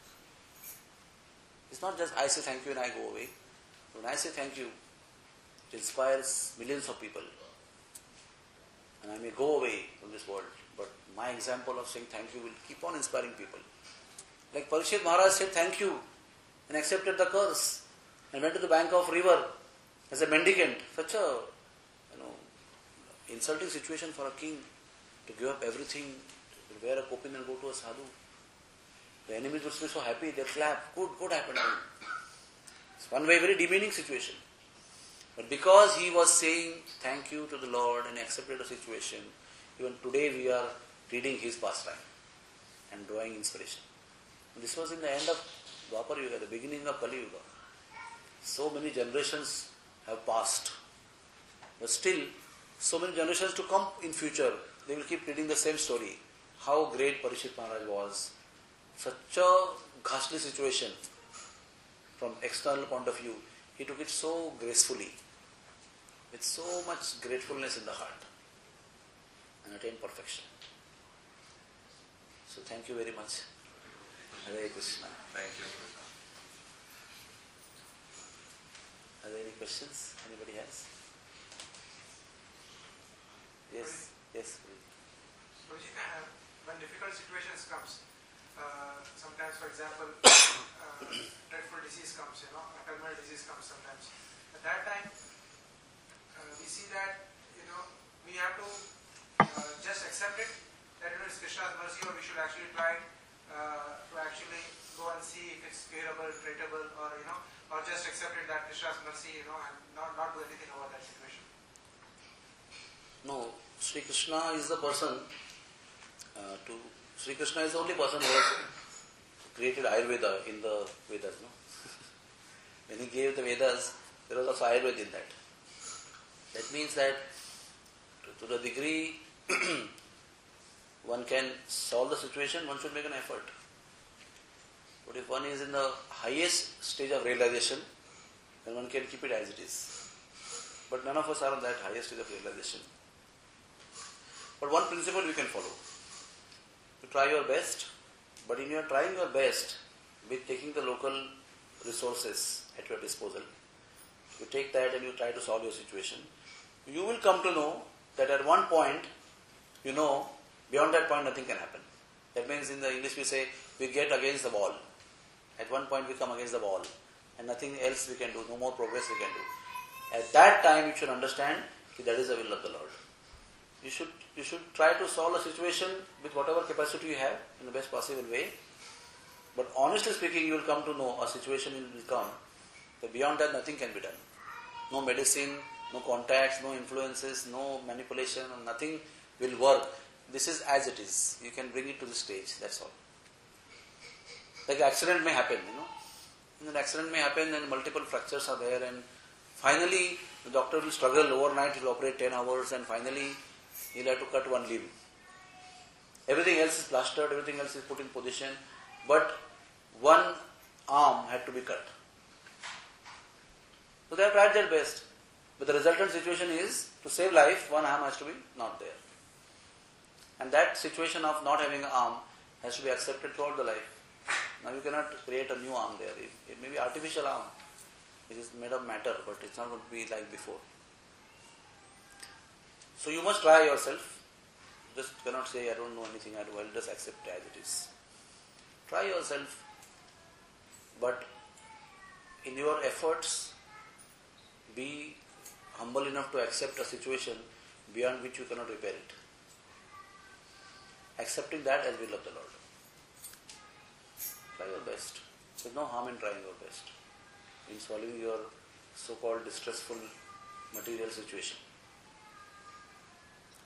It's not just I say thank you and I go away. When I say thank you, it inspires millions of people. And I may go away from this world, but my example of saying thank you will keep on inspiring people. Like Parikshit Maharaj said thank you and accepted the curse and went to the bank of river as a mendicant. Such a you know insulting situation for a king to give up everything, to wear a kopin and go to a sadhu. The enemies would be so happy, they'll clap. Good, good happened to him. It's one way very demeaning situation. But because he was saying thank you to the Lord and accepted the situation, even today we are reading his pastime and drawing inspiration. This was in the end of Dwapar Yuga, the beginning of Kali Yuga. So many generations have passed. But still, so many generations to come in future, they will keep reading the same story. How great Parikshit Maharaj was. Such a ghastly situation from external point of view. He took it so gracefully, with so much gratefulness in the heart, and attained perfection. So thank you very much. Hare Krishna. Thank you. Are there any questions? Anybody has? Yes, yes, please. When difficult situations comes, uh, sometimes, for example, uh, dreadful disease comes, you know, a terminal disease comes sometimes. At that time, uh, we see that, you know, we have to uh, just accept it, that, you know, it's Krishna's mercy, or we should actually try uh, to actually go and see if it's curable, treatable, or, you know, or just accept it that Krishna's mercy, you know, and not, not do anything about that situation. No, Sri Krishna is the person uh, to Sri Krishna is the only person who has created Ayurveda in the Vedas. No? When he gave the Vedas, there was also Ayurveda in that. That means that to, to the degree one can solve the situation, one should make an effort. But if one is in the highest stage of realization, then one can keep it as it is. But none of us are on that highest stage of realization. But one principle we can follow. You try your best, but in your trying your best, with taking the local resources at your disposal, you take that and you try to solve your situation, you will come to know that at one point, you know, beyond that point nothing can happen. That means in the English we say, we get against the wall. At one point we come against the wall and nothing else we can do, no more progress we can do. At that time you should understand that that is the will of the Lord. You should you should try to solve a situation with whatever capacity you have in the best possible way. But honestly speaking, you will come to know a situation will come that beyond that nothing can be done. No medicine, no contacts, no influences, no manipulation, nothing will work. This is as it is. You can bring it to the stage, that's all. Like accident may happen, you know. And an accident may happen and multiple fractures are there, and finally the doctor will struggle overnight, he will operate ten hours, and finally he will have to cut one limb. Everything else is plastered, everything else is put in position, but one arm had to be cut. So they have tried their best. But the resultant situation is, to save life, one arm has to be not there. And that situation of not having an arm has to be accepted throughout the life. Now you cannot create a new arm there. It, it may be artificial arm. It is made of matter, but it's not going to be like before. So you must try yourself. Just cannot say, I don't know anything, I will just accept it as it is. Try yourself. But in your efforts, be humble enough to accept a situation beyond which you cannot repair it. Accepting that as will of the Lord. Try your best. There is no harm in trying your best in solving your so-called distressful material situation.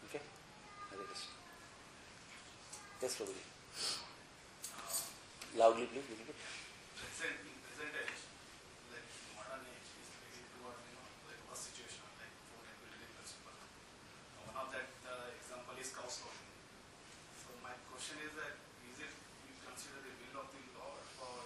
Okay? Hare Krishna. Yes, Prabhuji. Loudly, please. Little bit. Present, in present age, like modern age, is leading towards, you know, like worse situation, like food availability principle. One of that uh, example is cow slaughtering. So my question is that, is it you consider the will of the Lord, or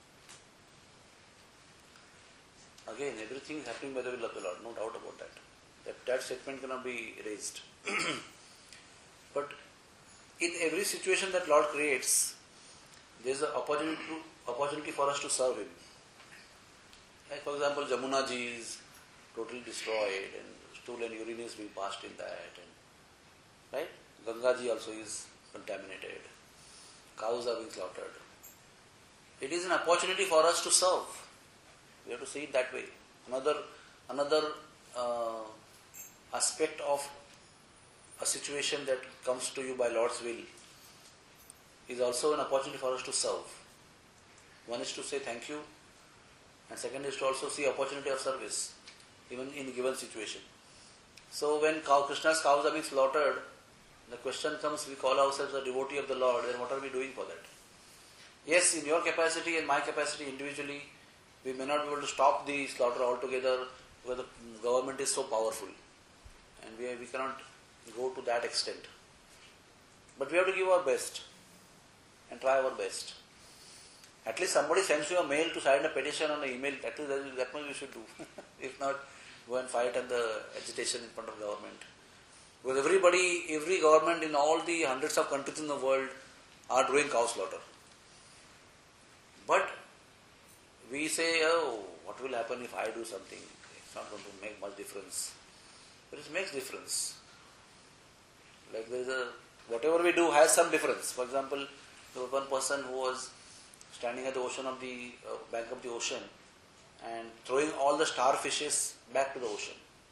Again, everything is happening by the will of the Lord, no doubt about that. That, that statement cannot be erased. But in every situation that Lord creates, there is an opportunity, to, opportunity for us to serve Him. Like for example, Jamuna ji is totally destroyed and stool and urine is being passed in that. And, right? Ganga ji also is contaminated. Cows are being slaughtered. It is an opportunity for us to serve. We have to see it that way. Another, another uh, aspect of a situation that comes to you by Lord's will is also an opportunity for us to serve. One is to say thank you, and second is to also see opportunity of service, even in a given situation. So when cow, Krishna's cows are being slaughtered, the question comes, we call ourselves a devotee of the Lord, then what are we doing for that? Yes, in your capacity and my capacity individually, we may not be able to stop the slaughter altogether because the government is so powerful and we, we cannot go to that extent. But we have to give our best and try our best. At least somebody sends you a mail to sign a petition on an email, at least that, that much we should do. If not, go and fight on the agitation in front of government. Because everybody, every government in all the hundreds of countries in the world are doing cow slaughter. But we say, oh, what will happen if I do something? It's not going to make much difference. But it makes difference. Like there is a, whatever we do has some difference. For example, there was one person who was standing at the ocean of the uh, bank of the ocean and throwing all the starfishes back to the ocean.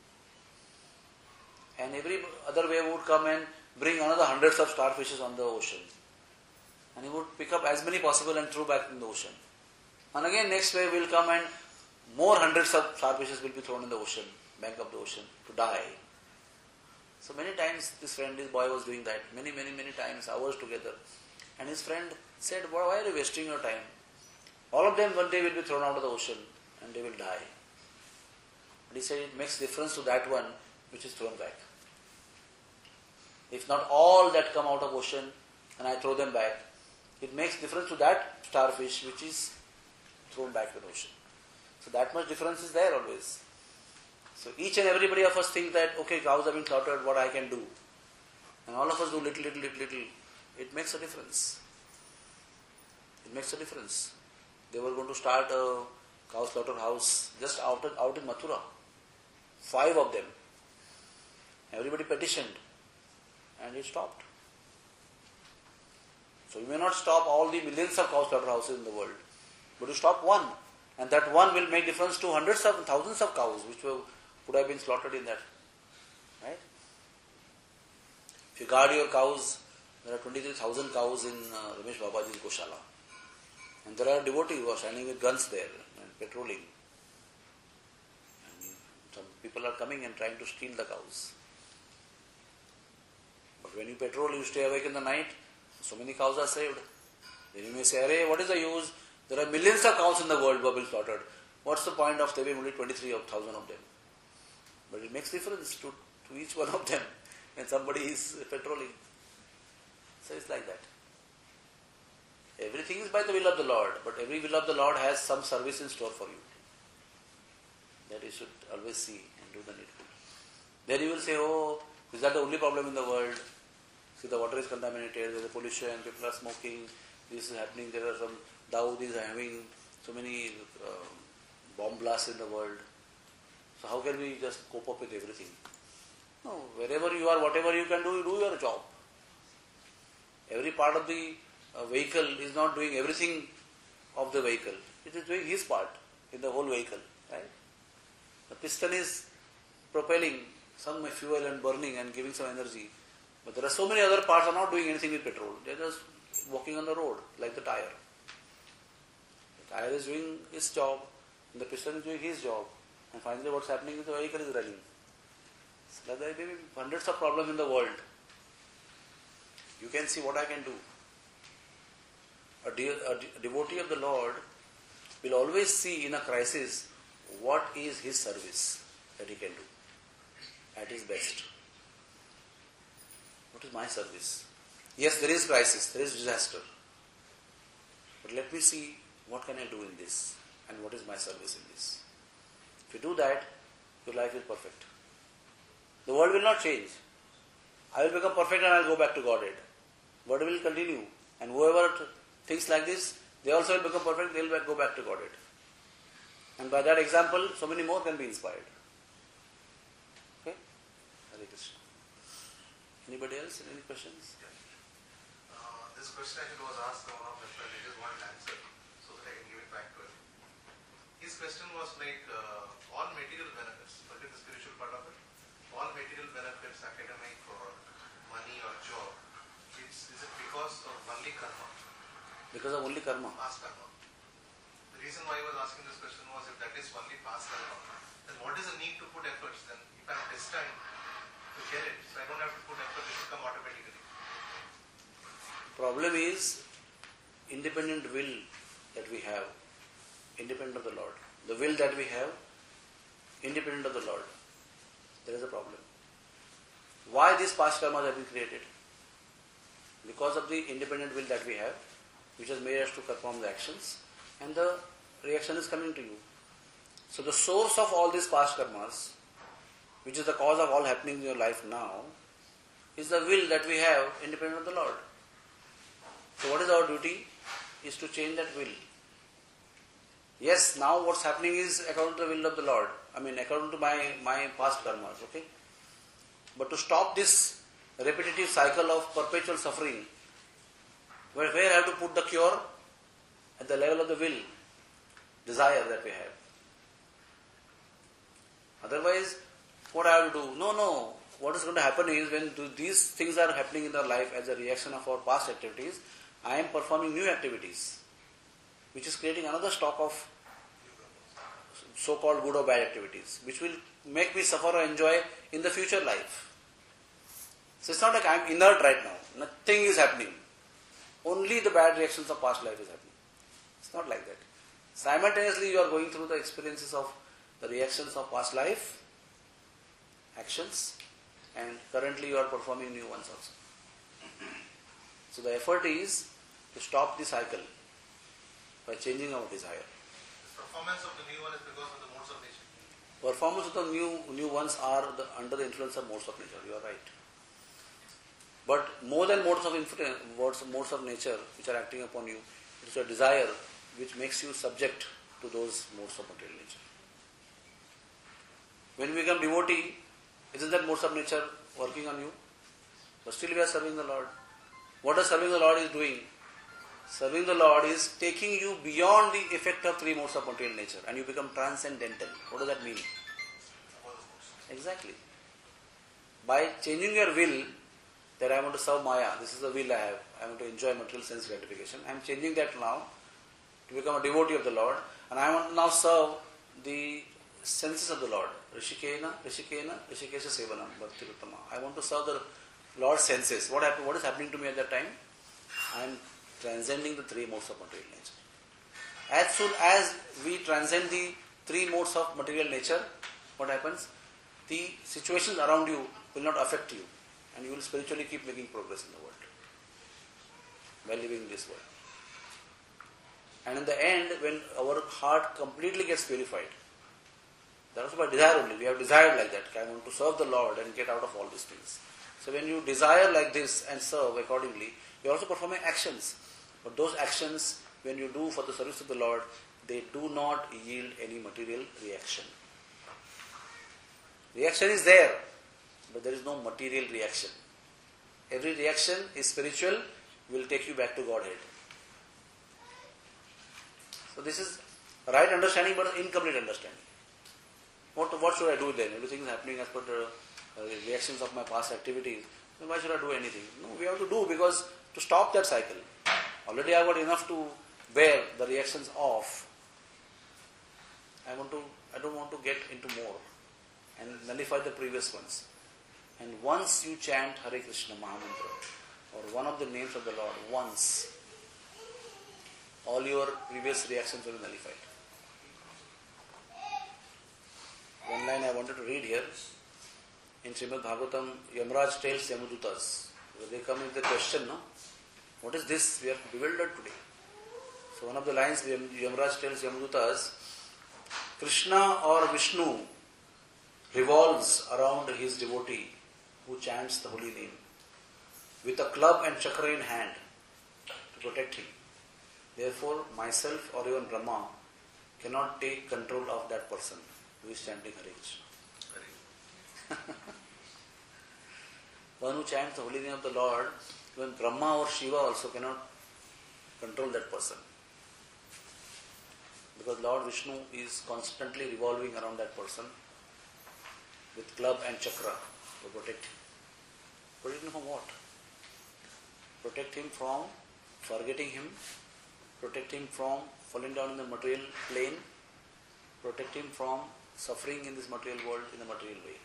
And every other wave would come and bring another hundreds of starfishes on the ocean. And he would pick up as many possible and throw back in the ocean. And again next wave will come and more hundreds of starfishes will be thrown in the ocean, bank of the ocean, to die. So many times this friend, this boy was doing that, many, many, many times, hours together. And his friend said, why are you wasting your time? All of them one day will be thrown out of the ocean and they will die. But he said it makes difference to that one which is thrown back. If not all that come out of ocean and I throw them back, it makes difference to that starfish which is thrown back to the ocean. So that much difference is there always. So each and everybody of us think that, okay, cows have been slaughtered, what I can do. And all of us do little, little, little, little. It makes a difference. It makes a difference. They were going to start a cow slaughterhouse just out, out in Mathura. Five of them. Everybody petitioned. And it stopped. So you may not stop all the millions of cow slaughterhouses in the world. But you stop one. And that one will make difference to hundreds of thousands of cows which were, would have been slaughtered in that. Right? If you guard your cows, there are twenty-three thousand cows in uh, Ramesh Babaji's Goshala. And there are devotees who are standing with guns there and patrolling. And some people are coming and trying to steal the cows. But when you patrol, you stay awake in the night, so many cows are saved. Then you may say, Arey, what is the use? There are millions of cows in the world who have been slaughtered. What's the point of saving only twenty-three thousand of them? But it makes difference to, to each one of them when somebody is patrolling. So it's like that. Everything is by the will of the Lord, but every will of the Lord has some service in store for you. That you should always see and do the needful. Then you will say, oh, is that the only problem in the world? See, the water is contaminated, there is pollution, people are smoking, this is happening, there are some Dawoodis are having so many uh, bomb blasts in the world. So how can we just cope up with everything? No, wherever you are, whatever you can do, you do your job. Every part of the uh, vehicle is not doing everything of the vehicle. It is doing his part in the whole vehicle. Right? The piston is propelling some fuel and burning and giving some energy. But there are so many other parts are not doing anything with petrol. They are just walking on the road like the tire. The tire is doing its job and the piston is doing his job. And finally what's happening is the vehicle is running. So There may be hundreds of problems in the world. You can see what I can do. A, de- a de- devotee of the Lord will always see in a crisis what is his service that he can do at his best. What is my service? Yes, there is crisis, there is disaster. But let me see what can I do in this and what is my service in this. If you do that, your life is perfect. The world will not change. I will become perfect and I will go back to Godhead. World will continue. And whoever thinks like this, they also will become perfect, they will go back to Godhead. And by that example, so many more can be inspired. Okay? Hare Krishna. Anybody else? Any questions? Uh, this question actually was asked by one of my friends. I just wanted an answer so that I can give it back to him. His question was like, uh, all material benefits, forget the spiritual part of it, all material benefits, academic or money or job, it's, is it because of only karma? Because of only karma. Past karma. The reason why I was asking this question was if that is only past karma, then what is the need to put efforts then? If I am destined to get it, so I don't have to put effort, it will come automatically. Problem is independent will that we have, independent of the Lord. The will that we have, independent of the Lord. There is a problem. Why these past karmas have been created? Because of the independent will that we have, which has made us to perform the actions, and the reaction is coming to you. So the source of all these past karmas, which is the cause of all happening in your life now, is the will that we have independent of the Lord. So what is our duty? Is to change that will. Yes, now what's happening is according to the will of the Lord. I mean, according to my, my past karmas, okay? But to stop this repetitive cycle of perpetual suffering, where, where I have to put the cure? At the level of the will, desire that we have. Otherwise, what I have to do? No, no. What is going to happen is when these things are happening in our life as a reaction of our past activities, I am performing new activities, which is creating another stock of so-called good or bad activities, which will make me suffer or enjoy in the future life. So it's not like I am inert right now. Nothing is happening. Only the bad reactions of past life is happening. It's not like that. Simultaneously you are going through the experiences of the reactions of past life, actions, and currently you are performing new ones also. So the effort is to stop the cycle by changing our desire. The performance of the new one is because of the modes of nature. Performance of the new new ones are the, under the influence of modes of nature. You are right. But more than modes of influence, modes, modes of nature which are acting upon you, it is a desire which makes you subject to those modes of material nature. When we become devotee, isn't that modes of nature working on you? But still we are serving the Lord. What does serving the Lord is doing? Serving the Lord is taking you beyond the effect of three modes of material nature and you become transcendental. What does that mean? Exactly. By changing your will, that I want to serve Maya, this is the will I have, I want to enjoy material sense gratification, I am changing that now to become a devotee of the Lord, and I want to now serve the senses of the Lord. Rishikena, Rishikena, Rishikesha Sevanam, Bhakti Uttama. I want to serve the Lord's senses. What happen, what is happening to me at that time? I am transcending the three modes of material nature. As soon as we transcend the three modes of material nature, what happens? The situations around you will not affect you, and you will spiritually keep making progress in the world while living in this world. And in the end, when our heart completely gets purified, that is by desire only. We have desired like that. I want to serve the Lord and get out of all these things. So when you desire like this and serve accordingly, you are also performing actions. But those actions, when you do for the service of the Lord, they do not yield any material reaction. Reaction is there, but there is no material reaction. Every reaction is spiritual, will take you back to Godhead. So this is right understanding, but incomplete understanding. What, what should I do then? Everything is happening as per the uh, reactions of my past activities. Then why should I do anything? No, we have to do because to stop that cycle. Already I have got enough to bear the reactions of. I want to. I don't want to get into more and nullify the previous ones. And once you chant Hare Krishna Mahamantra or one of the names of the Lord once, all your previous reactions will be nullified. One line I wanted to read here. In Srimad Bhagavatam, Yamraj tells Yamadutas, they come with the question, no? What is this? We are bewildered today. So one of the lines Yamraj tells Yamadutas, Krishna or Vishnu revolves around his devotee who chants the holy name with a club and chakra in hand to protect him. Therefore, myself or even Brahma cannot take control of that person who is chanting Hare Krishna. One who chants the holy name of the Lord, even Brahma or Shiva also cannot control that person. Because Lord Vishnu is constantly revolving around that person with club and chakra to protect him. Protect him from what? Protect him from forgetting him, protect him from falling down in the material plane, protect him from suffering in this material world in a material way.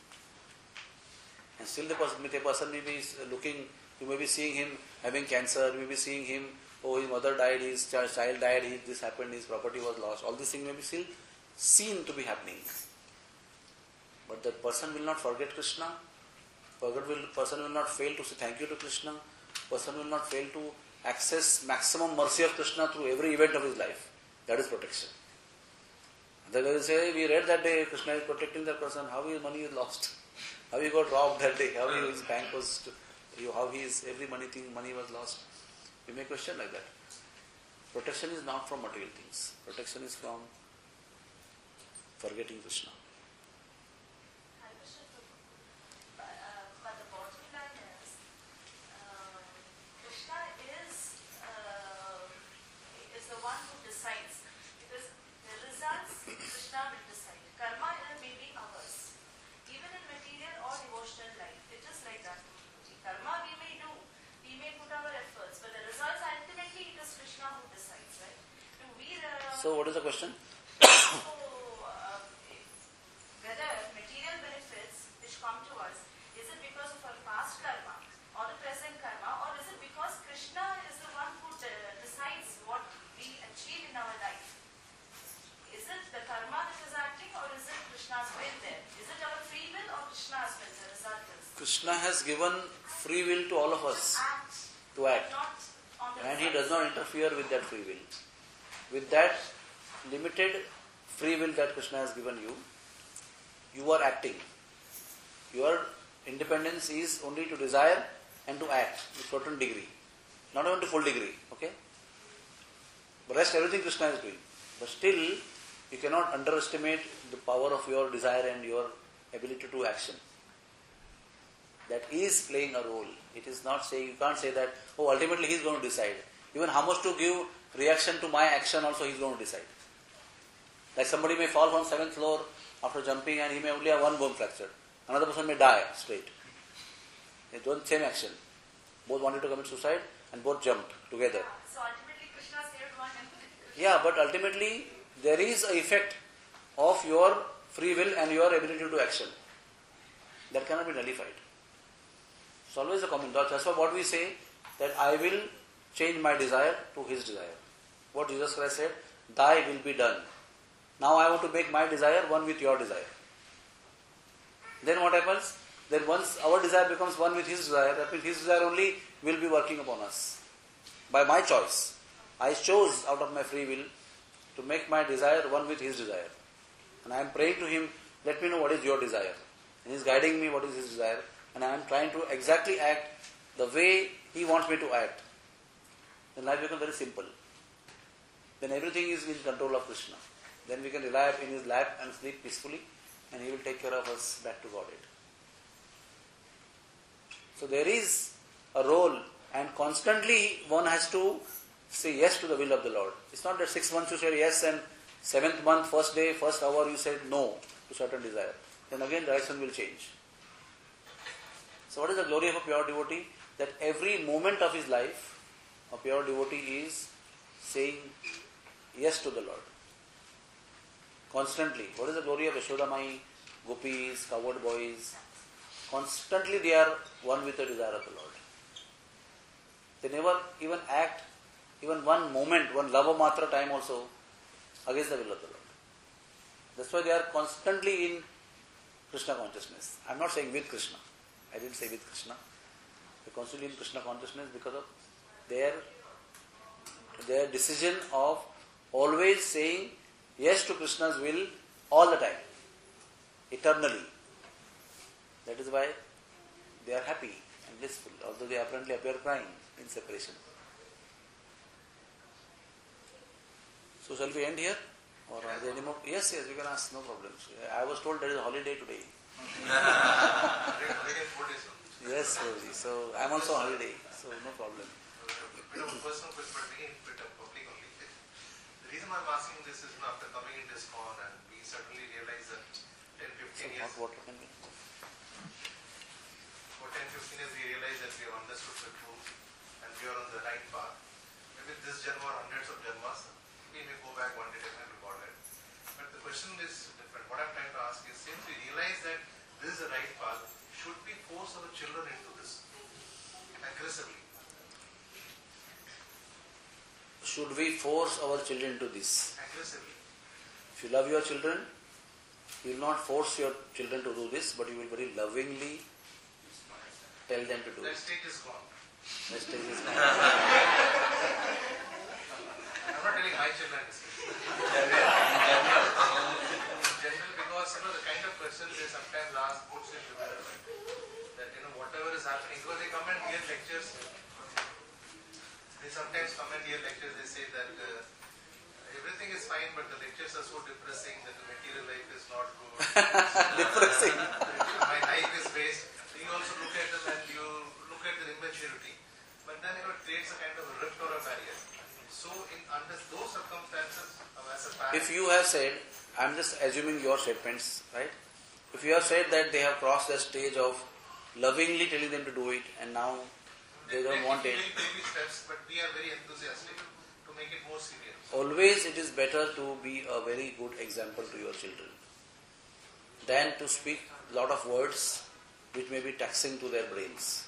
And still the person, the person may be looking, you may be seeing him having cancer, you may be seeing him, oh his mother died, his child died, his, this happened, his property was lost. All these things may be still seen to be happening. But the person will not forget Krishna, the person will not fail to say thank you to Krishna, person will not fail to access maximum mercy of Krishna through every event of his life. That is protection. Otherwise, say, we read that day Krishna is protecting that person, how his money is lost, how he got robbed that day, how his bank was, to, how his every money thing money was lost. We may question like that. Protection is not from material things. Protection is from forgetting Krishna. So what is the question? So, uh, whether material benefits which come to us, is it because of our past karma or the present karma, or is it because Krishna is the one who de- decides what we achieve in our life? Is it the karma that is acting, or is it Krishna's will there? Is it our free will or Krishna's will? The result is Krishna has given free will to all of us act, to act, not on the and he results. does not interfere with that free will. With that limited free will that Krishna has given you, you are acting. Your independence is only to desire and to act to a certain degree, not even to full degree. Okay? The rest everything Krishna is doing. But still, you cannot underestimate the power of your desire and your ability to action. That is playing a role. It is not saying, you can't say that, oh, ultimately he is going to decide. Even how much to give reaction to my action also he is going to decide. Like somebody may fall from seventh floor after jumping and he may only have one bone fracture. Another person may die straight. They don't same action. Both wanted to commit suicide and both jumped together. So ultimately Krishna saved one and Yeah, but ultimately there is an effect of your free will and your ability to do action. That cannot be nullified. It's always a common thought. That's why what we say, that I will change my desire to his desire. What Jesus Christ said, thy will be done. Now I want to make my desire one with your desire. Then what happens? Then once our desire becomes one with his desire, that means his desire only will be working upon us. By my choice. I chose out of my free will to make my desire one with his desire. And I am praying to him, let me know what is your desire. And he is guiding me what is his desire. And I am trying to exactly act the way he wants me to act. Then life becomes very simple. Then everything is in control of Krishna. Then we can rely in his lap and sleep peacefully, and he will take care of us back to Godhead. So there is a role, and constantly one has to say yes to the will of the Lord. It's not that six months you said yes and seventh month, first day, first hour you said no to certain desire. Then again direction will change. So what is the glory of a pure devotee? That every moment of his life, a pure devotee is saying yes to the Lord. Constantly. What is the glory of Yashodamai, gopis, cowherd boys? constantly they are one with the desire of the Lord. They never even act even one moment, one lava matra time also against the will of the Lord. That's why they are constantly in Krishna consciousness. I am not saying with Krishna. I didn't say with Krishna. They are constantly in Krishna consciousness because of their, their decision of always saying yes to Krishna's will all the time, eternally. That is why they are happy and blissful, although they apparently appear crying in separation. So shall we end here? Or are there any more? Yes, yes, you can ask, no problems. I was told there is a holiday today. Yes, Roji. So I am also on holiday, so no problem. Bit of a personal question, but again, bit of public only. The reason I'm asking this is after coming in this con, and we certainly realize that ten, fifteen years, Hot water can be. for ten, fifteen years, we realize that we have understood the truth and we are on the right path. Maybe this Janma or hundreds of Janmas, we may go back one day definitely about it. But the question is different. What I'm trying to ask is, since we realize that this is the right path, should we force our children into this aggressively? Should we force our children to this? Aggressively. If you love your children, you will not force your children to do this, but you will very lovingly tell them to do That it. state is gone. Let's take this now. I'm not telling my children this. In general, because you know the kind of questions they sometimes ask puts in development. That you know whatever is happening, because they come and hear lectures. They sometimes come and hear lectures. They say that uh, everything is fine, but the lectures are so depressing that the material life is not good. Depressing. My life is waste. You also look at them and you look at their immaturity, but then you know it creates a kind of a rift or a barrier. So in under those circumstances, uh, as a parent, If you have said, I am just assuming your statements, right? If you have said that they have crossed the stage of lovingly telling them to do it and now they don't want it, Very baby steps, but we are very enthusiastic to make it more serious. always it is better to be a very good example to your children than to speak a lot of words which may be taxing to their brains.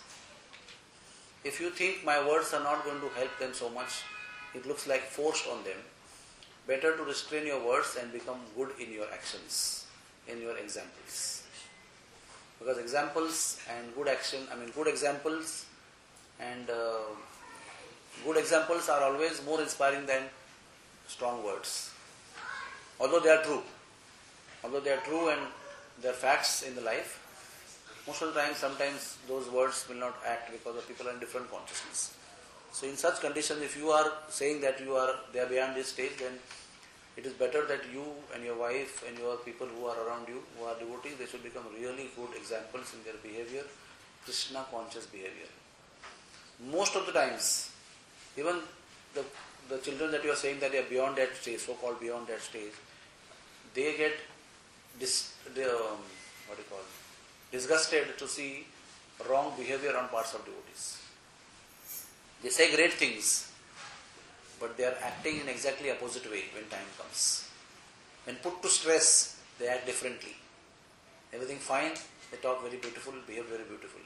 If you think my words are not going to help them so much, it looks like forced on them, better to restrain your words and become good in your actions, in your examples. Because examples and good action, I mean good examples and uh, good examples are always more inspiring than strong words. Although they are true. Although they are true and they are facts in the life, most of the time, sometimes those words will not act because the people are in different consciousness. So in such conditions, if you are saying that you are they are beyond this stage, then it is better that you and your wife and your people who are around you, who are devotees, they should become really good examples in their behavior, Krishna conscious behavior. Most of the times, even the the children that you are saying that they are beyond that stage, so-called beyond that stage, they get dis, they, um, what do you call, disgusted to see wrong behavior on parts of devotees. They say great things, but they are acting in exactly opposite way when time comes. When put to stress, they act differently. Everything fine, they talk very beautiful, behave very beautiful.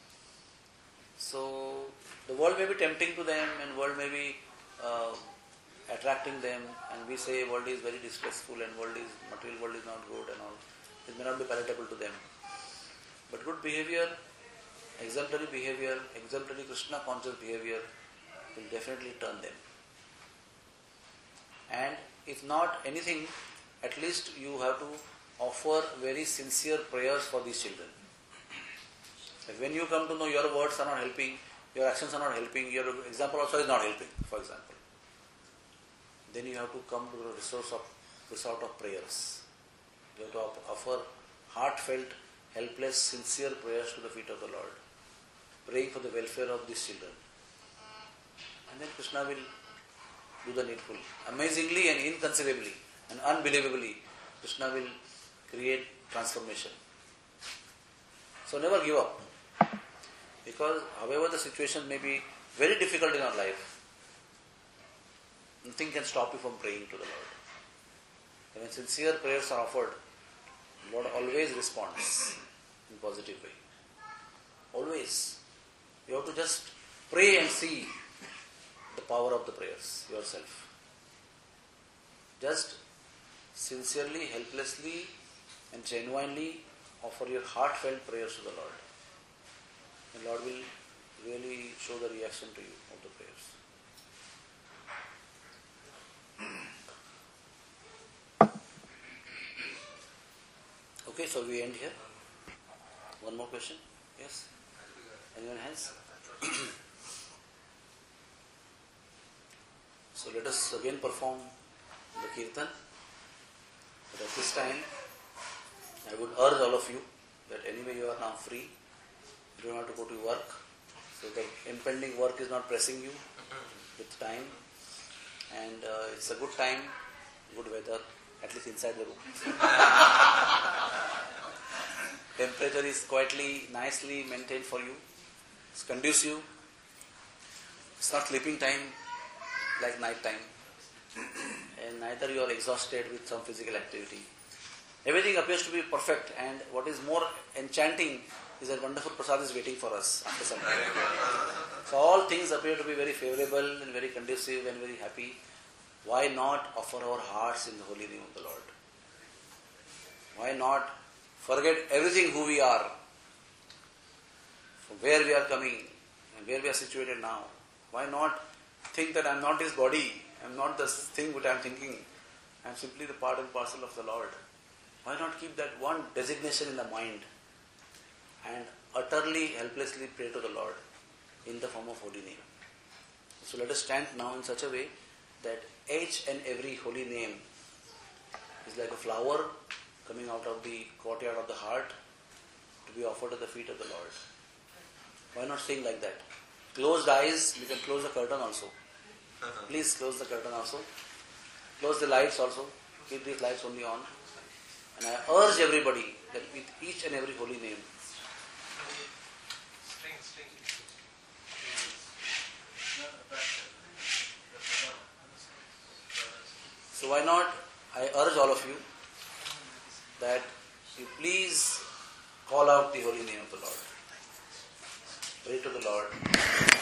So the world may be tempting to them and world may be uh, attracting them, and we say world is very distressful and world is material world is not good and all. It may not be palatable to them. But good behavior, exemplary behavior, exemplary Krishna conscious behavior will definitely turn them. And if not anything, at least you have to offer very sincere prayers for these children. If when you come to know your words are not helping, your actions are not helping, your example also is not helping, for example, then you have to come to the resource of resort of prayers. You have to offer heartfelt, helpless, sincere prayers to the feet of the Lord, praying for the welfare of these children. And then Krishna will do the needful. Amazingly and inconceivably and unbelievably, Krishna will create transformation. So never give up. Because however the situation may be very difficult in our life, nothing can stop you from praying to the Lord. When sincere prayers are offered, the Lord always responds in a positive way. Always. You have to just pray and see the power of the prayers yourself. Just sincerely, helplessly and genuinely offer your heartfelt prayers to the Lord. The Lord will really show the reaction to you of the prayers. Okay, so we end here. One more question? Yes? Anyone has? So let us again perform the kirtan. But at this time, I would urge all of you that anyway you are now free. You don't have to go to work. So the impending work is not pressing you with time. And uh, it's a good time, good weather, at least inside the room. Temperature is quietly, nicely maintained for you. It's conducive. It's not sleeping time like night time. And neither you are exhausted with some physical activity. Everything appears to be perfect, and what is more enchanting is that wonderful prasad is waiting for us after some time. So all things appear to be very favorable and very conducive and very happy. Why not offer our hearts in the holy name of the Lord? Why not forget everything who we are, from where we are coming and where we are situated now? Why not think that I am not his body, I am not the thing which I am thinking, I am simply the part and parcel of the Lord? Why not keep that one designation in the mind and utterly, helplessly pray to the Lord in the form of holy name? So let us stand now in such a way that each and every holy name is like a flower coming out of the courtyard of the heart to be offered at the feet of the Lord. Why not sing like that? Closed eyes, we can close the curtain also. Please close the curtain also. Close the lights also. Keep these lights only on. And I urge everybody that with each and every holy name, String, string. so why not, I urge all of you that you please call out the holy name of the Lord. Pray to the Lord.